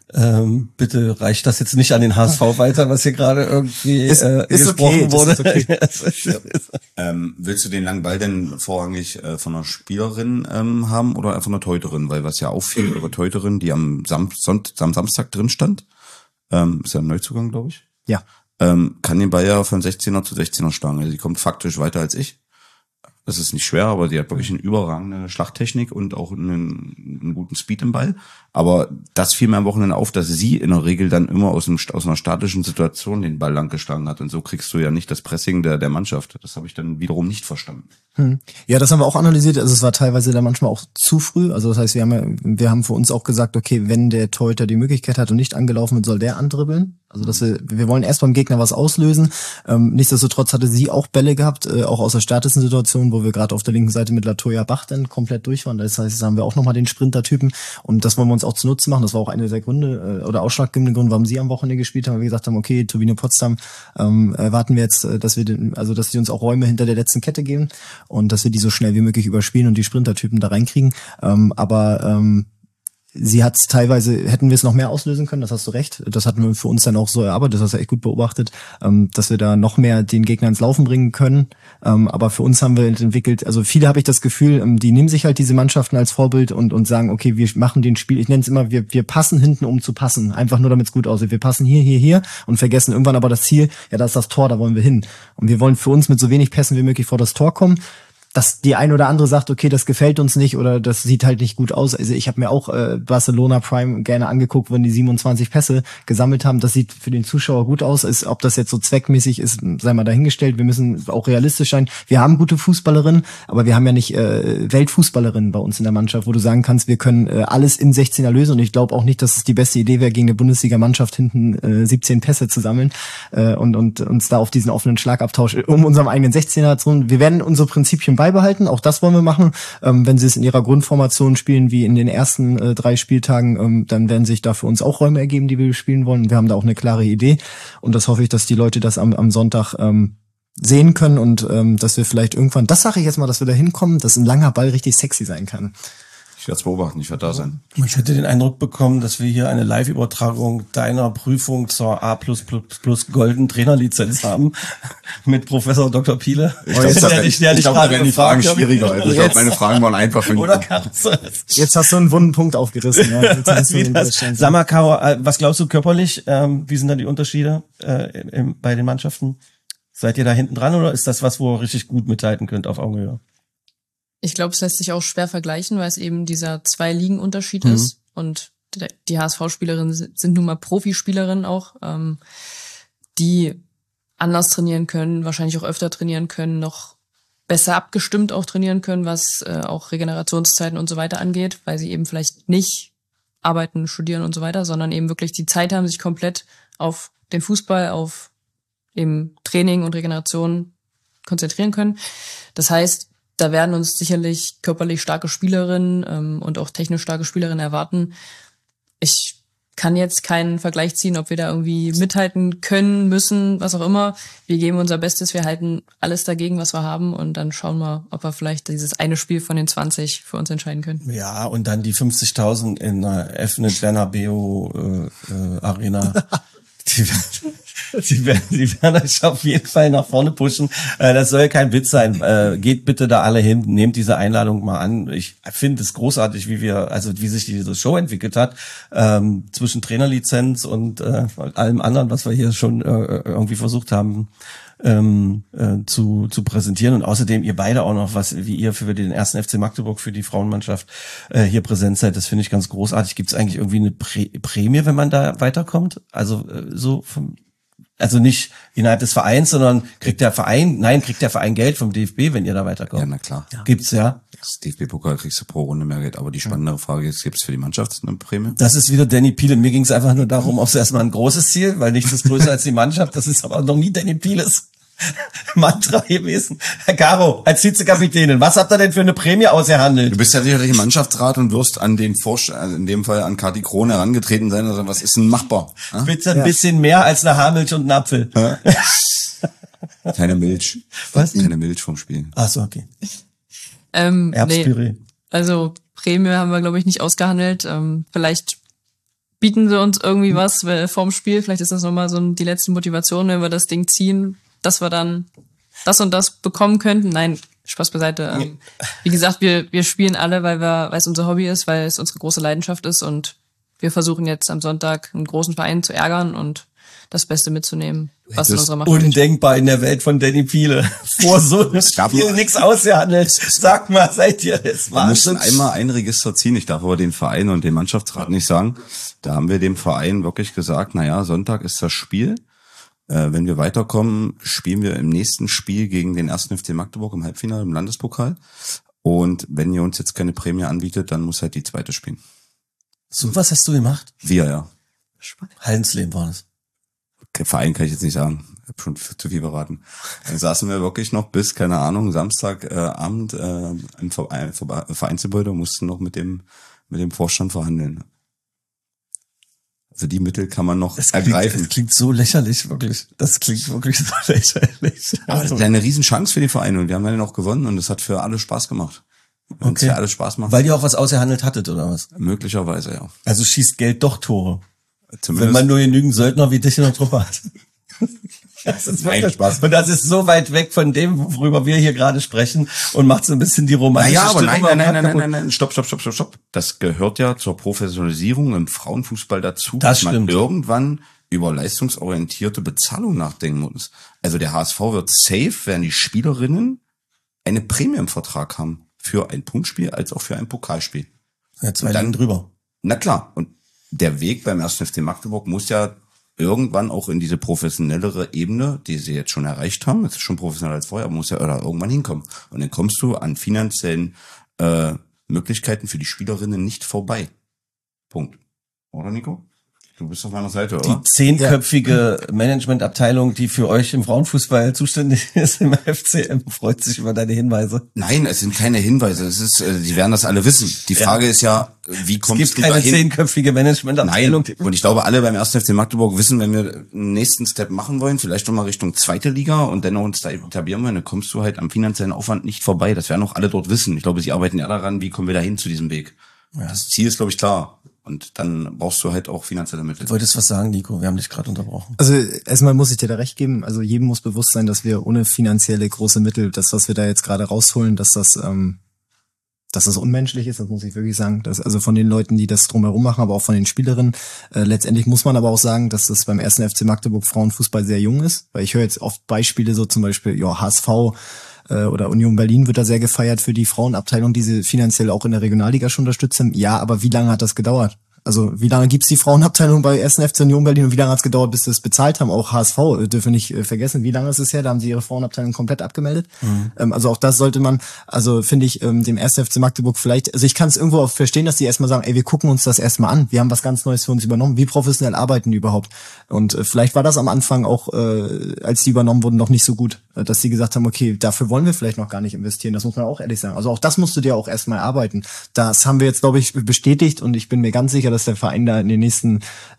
Bitte reicht das jetzt nicht an den HSV weiter, was hier gerade irgendwie gesprochen wurde. Willst du den langen Ball denn vorrangig von einer Spielerin haben oder von einer Torhüterin? Weil was ja auffiel, eure Torhüterin, die am Samstag drin stand, ist ja ein Neuzugang, glaube ich. Ja. Kann den Ball ja von 16er zu 16er schlagen. Also die kommt faktisch weiter als ich. Das ist nicht schwer, aber die hat wirklich eine überragende Schlagtechnik und auch einen guten Speed im Ball. Aber das fiel mir am Wochenende auf, dass sie in der Regel dann immer aus einer statischen Situation den Ball lang geschlagen hat. Und so kriegst du ja nicht das Pressing der Mannschaft. Das habe ich dann wiederum nicht verstanden. Ja, das haben wir auch analysiert. Also es war teilweise dann manchmal auch zu früh. Also das heißt, wir haben für uns auch gesagt, okay, wenn der Torhüter die Möglichkeit hat und nicht angelaufen wird, soll der andribbeln. Also dass wir wollen erst beim Gegner was auslösen. Nichtsdestotrotz hatte sie auch Bälle gehabt, auch aus der statischen Situation, wo wir gerade auf der linken Seite mit Latoya Bach dann komplett durch waren. Das heißt, da haben wir auch nochmal den Sprintertypen und das wollen wir uns auch zunutze machen. Das war auch einer der Gründe oder ausschlaggebende Gründe, warum sie am Wochenende gespielt haben, weil wir gesagt haben, okay, Turbine Potsdam, erwarten wir jetzt, dass sie uns auch Räume hinter der letzten Kette geben und dass wir die so schnell wie möglich überspielen und die Sprintertypen da reinkriegen. Sie hat's teilweise, hätten wir es noch mehr auslösen können, das hast du recht. Das hatten wir für uns dann auch so erarbeitet, das hast du echt gut beobachtet, dass wir da noch mehr den Gegner ins Laufen bringen können. Aber für uns haben wir entwickelt, also viele habe ich das Gefühl, die nehmen sich halt diese Mannschaften als Vorbild und sagen, okay, wir machen den Spiel, ich nenne es immer, wir passen hinten, um zu passen, einfach nur damit es gut aussieht. Wir passen hier und vergessen irgendwann aber das Ziel, ja, da ist das Tor, da wollen wir hin. Und wir wollen für uns mit so wenig Pässen wie möglich vor das Tor kommen. Dass die ein oder andere sagt, okay, das gefällt uns nicht oder das sieht halt nicht gut aus. Also ich habe mir auch Barcelona Prime gerne angeguckt, wenn die 27 Pässe gesammelt haben. Das sieht für den Zuschauer gut aus. Ob das jetzt so zweckmäßig ist, sei mal dahingestellt. Wir müssen auch realistisch sein. Wir haben gute Fußballerinnen, aber wir haben ja nicht Weltfußballerinnen bei uns in der Mannschaft, wo du sagen kannst, wir können alles im 16er lösen. Und ich glaube auch nicht, dass es die beste Idee wäre, gegen eine Bundesliga-Mannschaft hinten 17 Pässe zu sammeln und uns da auf diesen offenen Schlagabtausch um unserem eigenen 16er zu tun. Wir werden unsere Prinzipien beibehalten, auch das wollen wir machen. Wenn sie es in ihrer Grundformation spielen, wie in den ersten 3 Spieltagen, dann werden sich da für uns auch Räume ergeben, die wir spielen wollen. Wir haben da auch eine klare Idee und das hoffe ich, dass die Leute das am Sonntag sehen können und dass wir vielleicht irgendwann, das sage ich jetzt mal, dass wir da hinkommen, dass ein langer Ball richtig sexy sein kann. Ich werde es beobachten, ich werde da sein. Ich hätte den Eindruck bekommen, dass wir hier eine Live-Übertragung deiner Prüfung zur A++ Golden Trainerlizenz haben mit Professor Dr. Piele. Ich glaube, da werden die Fragen schwieriger. Also ich glaube, meine Fragen waren einfach für Oder Jetzt hast du einen wunden Punkt aufgerissen. Ja. Jetzt hast du den Widerstand. Sag mal, Caro, was glaubst du körperlich? Wie sind da die Unterschiede bei den Mannschaften? Seid ihr da hinten dran oder ist das was, wo ihr richtig gut mithalten könnt auf Augenhöhe? Ich glaube, es lässt sich auch schwer vergleichen, weil es eben dieser 2-Ligen-Unterschied ist. Und die HSV-Spielerinnen sind nun mal Profispielerinnen auch, die anders trainieren können, wahrscheinlich auch öfter trainieren können, noch besser abgestimmt auch trainieren können, was auch Regenerationszeiten und so weiter angeht, weil sie eben vielleicht nicht arbeiten, studieren und so weiter, sondern eben wirklich die Zeit haben, sich komplett auf den Fußball, auf eben Training und Regeneration konzentrieren können. Das heißt, da werden uns sicherlich körperlich starke Spielerinnen und auch technisch starke Spielerinnen erwarten. Ich kann jetzt keinen Vergleich ziehen, ob wir da irgendwie mithalten können, müssen, was auch immer. Wir geben unser Bestes, wir halten alles dagegen, was wir haben und dann schauen wir, ob wir vielleicht dieses eine Spiel von den 20 für uns entscheiden können. Ja, und dann die 50.000 in der Efnet Bernabeu Arena. Die werden euch auf jeden Fall nach vorne pushen. Das soll kein Witz sein. Geht bitte da alle hin, nehmt diese Einladung mal an. Ich finde es großartig, wie sich diese Show entwickelt hat, zwischen Trainerlizenz und allem anderen, was wir hier schon irgendwie versucht haben zu präsentieren. Und außerdem ihr beide auch noch wie ihr für den 1. FC Magdeburg, für die Frauenmannschaft hier präsent seid, das finde ich ganz großartig. Gibt es eigentlich irgendwie eine Prämie, wenn man da weiterkommt? Also also nicht innerhalb des Vereins, sondern kriegt der Verein Geld vom DFB, wenn ihr da weiterkommt? Ja, na klar. Ja. Gibt's, ja. Das DFB-Pokal kriegst du pro Runde mehr Geld. Aber die spannendere Frage ist, gibt's für die Mannschaft eine Prämie? Das ist wieder Danny Piele. Mir ging es einfach nur darum, ob es erstmal ein großes Ziel, weil nichts ist größer als die Mannschaft. Das ist aber noch nie Danny Pieles Mantra gewesen. Herr Caro, als Vizekapitänin, was habt ihr denn für eine Prämie ausgehandelt? Du bist ja sicherlich im Mannschaftsrat und wirst an den in dem Fall an Kati Krohn herangetreten sein. Also was ist denn machbar? Bitte ein bisschen mehr als eine Haarmilch und einen Apfel. Keine Milch. Was? Keine Milch vom Spiel. Ach so, okay. Erbspüree. Nee. Also Prämie haben wir, glaube ich, nicht ausgehandelt. Vielleicht bieten sie uns irgendwie was vorm Spiel. Vielleicht ist das nochmal die letzte Motivation, wenn wir das Ding ziehen, dass wir dann das und das bekommen könnten. Nein, Spaß beiseite. Wie gesagt, wir spielen alle, weil es unser Hobby ist, weil es unsere große Leidenschaft ist und wir versuchen jetzt am Sonntag einen großen Verein zu ärgern und das Beste mitzunehmen, was in unserer Macht steht. Undenkbar in der Welt von Danny Piele. Vor so einem Spiel nichts ausgehandelt. Sag mal, seid ihr das? Wir müssen einmal ein Register ziehen. Ich darf aber den Verein und den Mannschaftsrat nicht sagen. Da haben wir dem Verein wirklich gesagt, Sonntag ist das Spiel. Wenn wir weiterkommen, spielen wir im nächsten Spiel gegen den 1. FC Magdeburg im Halbfinale im Landespokal. Und wenn ihr uns jetzt keine Prämie anbietet, dann muss halt die zweite spielen. So was hast du gemacht? Wir, ja. Hallensleben war das. Okay, Verein kann ich jetzt nicht sagen. Ich habe schon zu viel beraten. Dann saßen wir wirklich noch bis, keine Ahnung, Samstagabend im Vereinsgebäude und mussten noch mit dem Vorstand verhandeln. Also die Mittel kann man noch ergreifen. Das klingt so lächerlich, wirklich. Das klingt wirklich so lächerlich. Aber das ist eine Riesenchance für die Vereine und wir haben ja noch gewonnen und es hat für alle Spaß gemacht. Und es hat alles Spaß gemacht. Weil ihr auch was ausgehandelt hattet, oder was? Möglicherweise, ja. Also schießt Geld doch Tore. Zumindest. Wenn man nur genügend Söldner wie dich in der Truppe hat. Das ist wirklich Spaß. Und das ist so weit weg von dem, worüber wir hier gerade sprechen und macht so ein bisschen die romantische Stimmung. Nein. Stopp. Das gehört ja zur Professionalisierung im Frauenfußball dazu, dass man irgendwann über leistungsorientierte Bezahlung nachdenken muss. Also der HSV wird safe, werden die Spielerinnen eine Prämie im Vertrag haben. Für ein Punktspiel als auch für ein Pokalspiel. Ja, 2 Ligen drüber. Na klar. Und der Weg beim 1. FC Magdeburg muss ja irgendwann auch in diese professionellere Ebene, die sie jetzt schon erreicht haben, das ist schon professioneller als vorher, aber muss ja irgendwann hinkommen. Und dann kommst du an finanziellen Möglichkeiten für die Spielerinnen nicht vorbei. Punkt. Oder, Nico? Du bist auf meiner Seite, oder? Die 10-köpfige Managementabteilung, die für euch im Frauenfußball zuständig ist im FCM, freut sich über deine Hinweise. Nein, es sind keine Hinweise. Es ist, die werden das alle wissen. Die Frage ist ja, wie kommst du dahin? Es gibt keine 10-köpfige Managementabteilung. Nein. Und ich glaube, alle beim 1. FC Magdeburg wissen, wenn wir einen nächsten Step machen wollen, vielleicht nochmal Richtung 2. Liga und dennoch uns da etablieren wollen, dann kommst du halt am finanziellen Aufwand nicht vorbei. Das werden auch alle dort wissen. Ich glaube, sie arbeiten ja daran, wie kommen wir dahin zu diesem Weg. Das Ziel ist, glaube ich, klar. Und dann brauchst du halt auch finanzielle Mittel. Du wolltest was sagen, Nico? Wir haben dich gerade unterbrochen. Also erstmal muss ich dir da recht geben. Also jedem muss bewusst sein, dass wir ohne finanzielle große Mittel, das, was wir da jetzt gerade rausholen, dass das unmenschlich ist, das muss ich wirklich sagen. Also von den Leuten, die das drumherum machen, aber auch von den Spielerinnen. Letztendlich muss man aber auch sagen, dass das beim 1. FC Magdeburg Frauenfußball sehr jung ist. Weil ich höre jetzt oft Beispiele, so zum Beispiel HSV oder Union Berlin wird da sehr gefeiert für die Frauenabteilung, die sie finanziell auch in der Regionalliga schon unterstützen. Ja, aber wie lange hat das gedauert? Also wie lange gibt's die Frauenabteilung bei 1. FC Union Berlin und wie lange hat's gedauert, bis sie es bezahlt haben? Auch HSV dürfen nicht vergessen, wie lange ist es her? Da haben sie ihre Frauenabteilung komplett abgemeldet. Also auch das sollte man, also finde ich, dem 1. FC Magdeburg vielleicht, also ich kann es irgendwo auch verstehen, dass die erstmal sagen, ey, wir gucken uns das erstmal an. Wir haben was ganz Neues für uns übernommen. Wie professionell arbeiten die überhaupt? Und vielleicht war das am Anfang auch, als die übernommen wurden, noch nicht so gut, dass die gesagt haben, okay, dafür wollen wir vielleicht noch gar nicht investieren. Das muss man auch ehrlich sagen. Also auch das musst du dir auch erstmal erarbeiten. Das haben wir jetzt, glaube ich, bestätigt und ich bin mir ganz sicher, dass der Verein da in den nächsten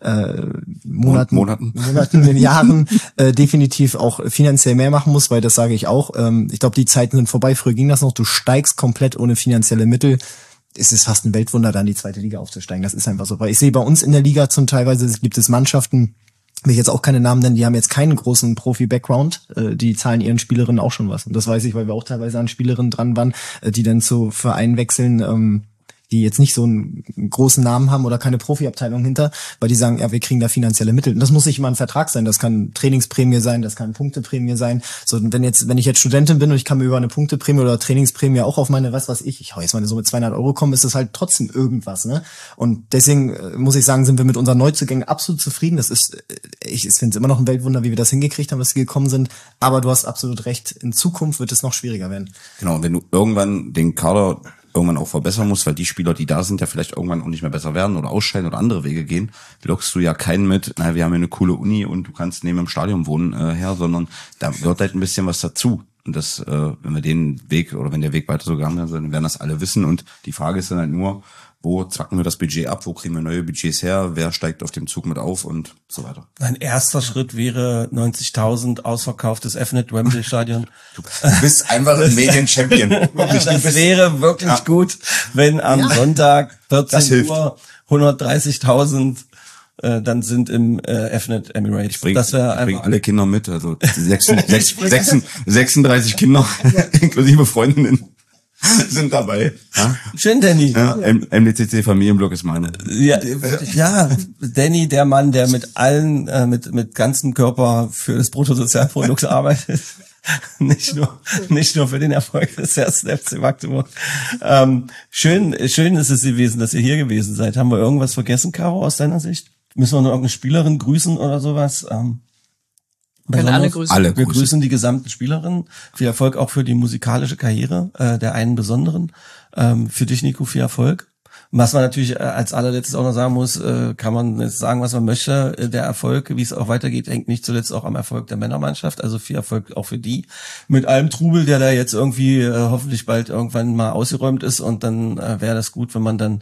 Monaten, in Jahren definitiv auch finanziell mehr machen muss, weil das sage ich auch. Ich glaube, die Zeiten sind vorbei. Früher ging das noch. Du steigst komplett ohne finanzielle Mittel. Es ist fast ein Weltwunder, da in die 2. Liga aufzusteigen. Das ist einfach so. Weil ich sehe bei uns in der Liga zum teilweise gibt es Mannschaften, will ich jetzt auch keine Namen nennen, die haben jetzt keinen großen Profi-Background, die zahlen ihren Spielerinnen auch schon was. Und das weiß ich, weil wir auch teilweise an Spielerinnen dran waren, die dann zu Vereinen wechseln, die jetzt nicht so einen großen Namen haben oder keine Profiabteilung hinter, weil die sagen, ja, wir kriegen da finanzielle Mittel. Und das muss nicht immer ein Vertrag sein, das kann Trainingsprämie sein, das kann Punkteprämie sein. So, wenn ich jetzt Studentin bin und ich kann mir über eine Punkteprämie oder Trainingsprämie auch auf meine, ich hau jetzt mal so mit 200 € kommen, ist das halt trotzdem irgendwas, ne? Und deswegen muss ich sagen, sind wir mit unseren Neuzugängen absolut zufrieden. Das ist, ich finde es immer noch ein Weltwunder, wie wir das hingekriegt haben, dass sie gekommen sind. Aber du hast absolut recht, in Zukunft wird es noch schwieriger werden. Genau, wenn du irgendwann den Kader irgendwann auch verbessern musst, weil die Spieler, die da sind, ja vielleicht irgendwann auch nicht mehr besser werden oder ausscheiden oder andere Wege gehen, lockst du ja keinen mit, naja, wir haben ja eine coole Uni und du kannst neben dem Stadion wohnen her, sondern da gehört halt ein bisschen was dazu. Und das, wenn wir den Weg oder wenn der Weg weiter so gegangen ist, dann werden das alle wissen. Und die Frage ist dann halt nur, wo zwacken wir das Budget ab, wo kriegen wir neue Budgets her, wer steigt auf dem Zug mit auf und so weiter. Ein erster Schritt wäre 90.000 ausverkauftes F-Net-Wembley-Stadion. Du bist einfach ein Medien-Champion. Das wäre wirklich gut, wenn am Sonntag 14 Uhr 130.000 dann sind im F-Net Emirates. Ich bring alle Kinder mit, also 36 Kinder, inklusive Freundinnen. Sind dabei. Ja? Schön, Danny. Ja, MDCC Familienblock ist meine. Ja, Danny, der Mann, der mit allen, mit ganzem Körper für das Bruttosozialprodukt arbeitet. Nicht nur für den Erfolg des 1. FC Magdeburg. Schön ist es gewesen, dass ihr hier gewesen seid. Haben wir irgendwas vergessen, Caro, aus deiner Sicht? Müssen wir noch irgendeine Spielerin grüßen oder sowas? Können alle grüßen. Wir grüßen die gesamten Spielerinnen. Viel Erfolg auch für die musikalische Karriere der einen besonderen. Für dich, Nico, viel Erfolg. Was man natürlich als allerletztes auch noch sagen muss, kann man jetzt sagen, was man möchte. Der Erfolg, wie es auch weitergeht, hängt nicht zuletzt auch am Erfolg der Männermannschaft. Also viel Erfolg auch für die. Mit allem Trubel, der da jetzt irgendwie hoffentlich bald irgendwann mal ausgeräumt ist. Und dann wäre das gut, wenn man dann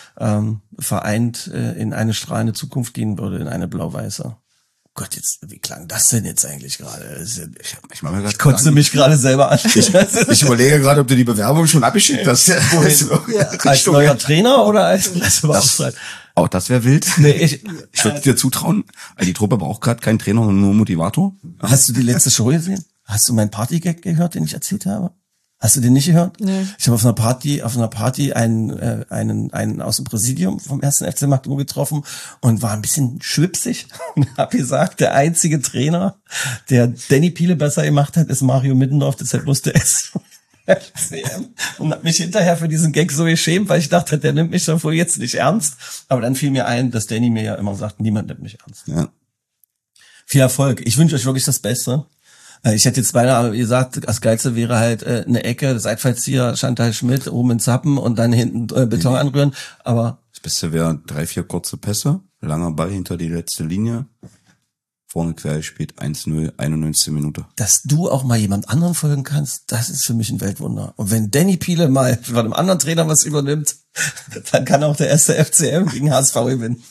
vereint in eine strahlende Zukunft gehen würde, in eine blau-weiße. Gott, jetzt, wie klang das denn jetzt eigentlich gerade? Ich kotze mich gerade selber an. Ich überlege gerade, ob du die Bewerbung schon abgeschickt hast. Als neuer Trainer oder als Pressebeauftragter? Auch das wäre wild. Nee, ich würde dir zutrauen. Die Truppe braucht gerade keinen Trainer, sondern nur Motivator. Hast du die letzte Show gesehen? Hast du meinen Partygag gehört, den ich erzählt habe? Hast du den nicht gehört? Nee. Ich habe auf einer Party einen aus dem Präsidium vom 1. FC Magdeburg getroffen und war ein bisschen schwipsig und habe gesagt, der einzige Trainer, der Danny Piele besser gemacht hat, ist Mario Middendorf, deshalb musste es FCM. Und habe mich hinterher für diesen Gag so geschämt, weil ich dachte, der nimmt mich doch wohl jetzt nicht ernst. Aber dann fiel mir ein, dass Danny mir ja immer sagt, niemand nimmt mich ernst. Ja. Viel Erfolg. Ich wünsche euch wirklich das Beste. Ich hätte jetzt beinahe gesagt, das Geilste wäre halt eine Ecke, Seitfallzieher, Chantal Schmidt, oben in Zappen und dann hinten Beton anrühren. Aber das Beste wäre 3-4 kurze Pässe, langer Ball hinter die letzte Linie, vorne quer spielt 1-0, 91 Minute. Dass du auch mal jemand anderen folgen kannst, das ist für mich ein Weltwunder. Und wenn Danny Piele mal von einem anderen Trainer was übernimmt, dann kann auch der 1. FCM gegen HSV gewinnen.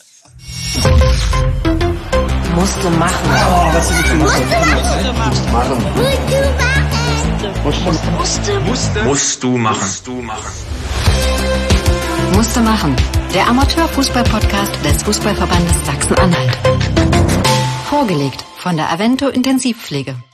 Musste machen. Oh, was ist Musst du machen. Musste machen. Der Amateurfußball-Podcast des Fußballverbandes Sachsen-Anhalt. Vorgelegt von der Avento Intensivpflege.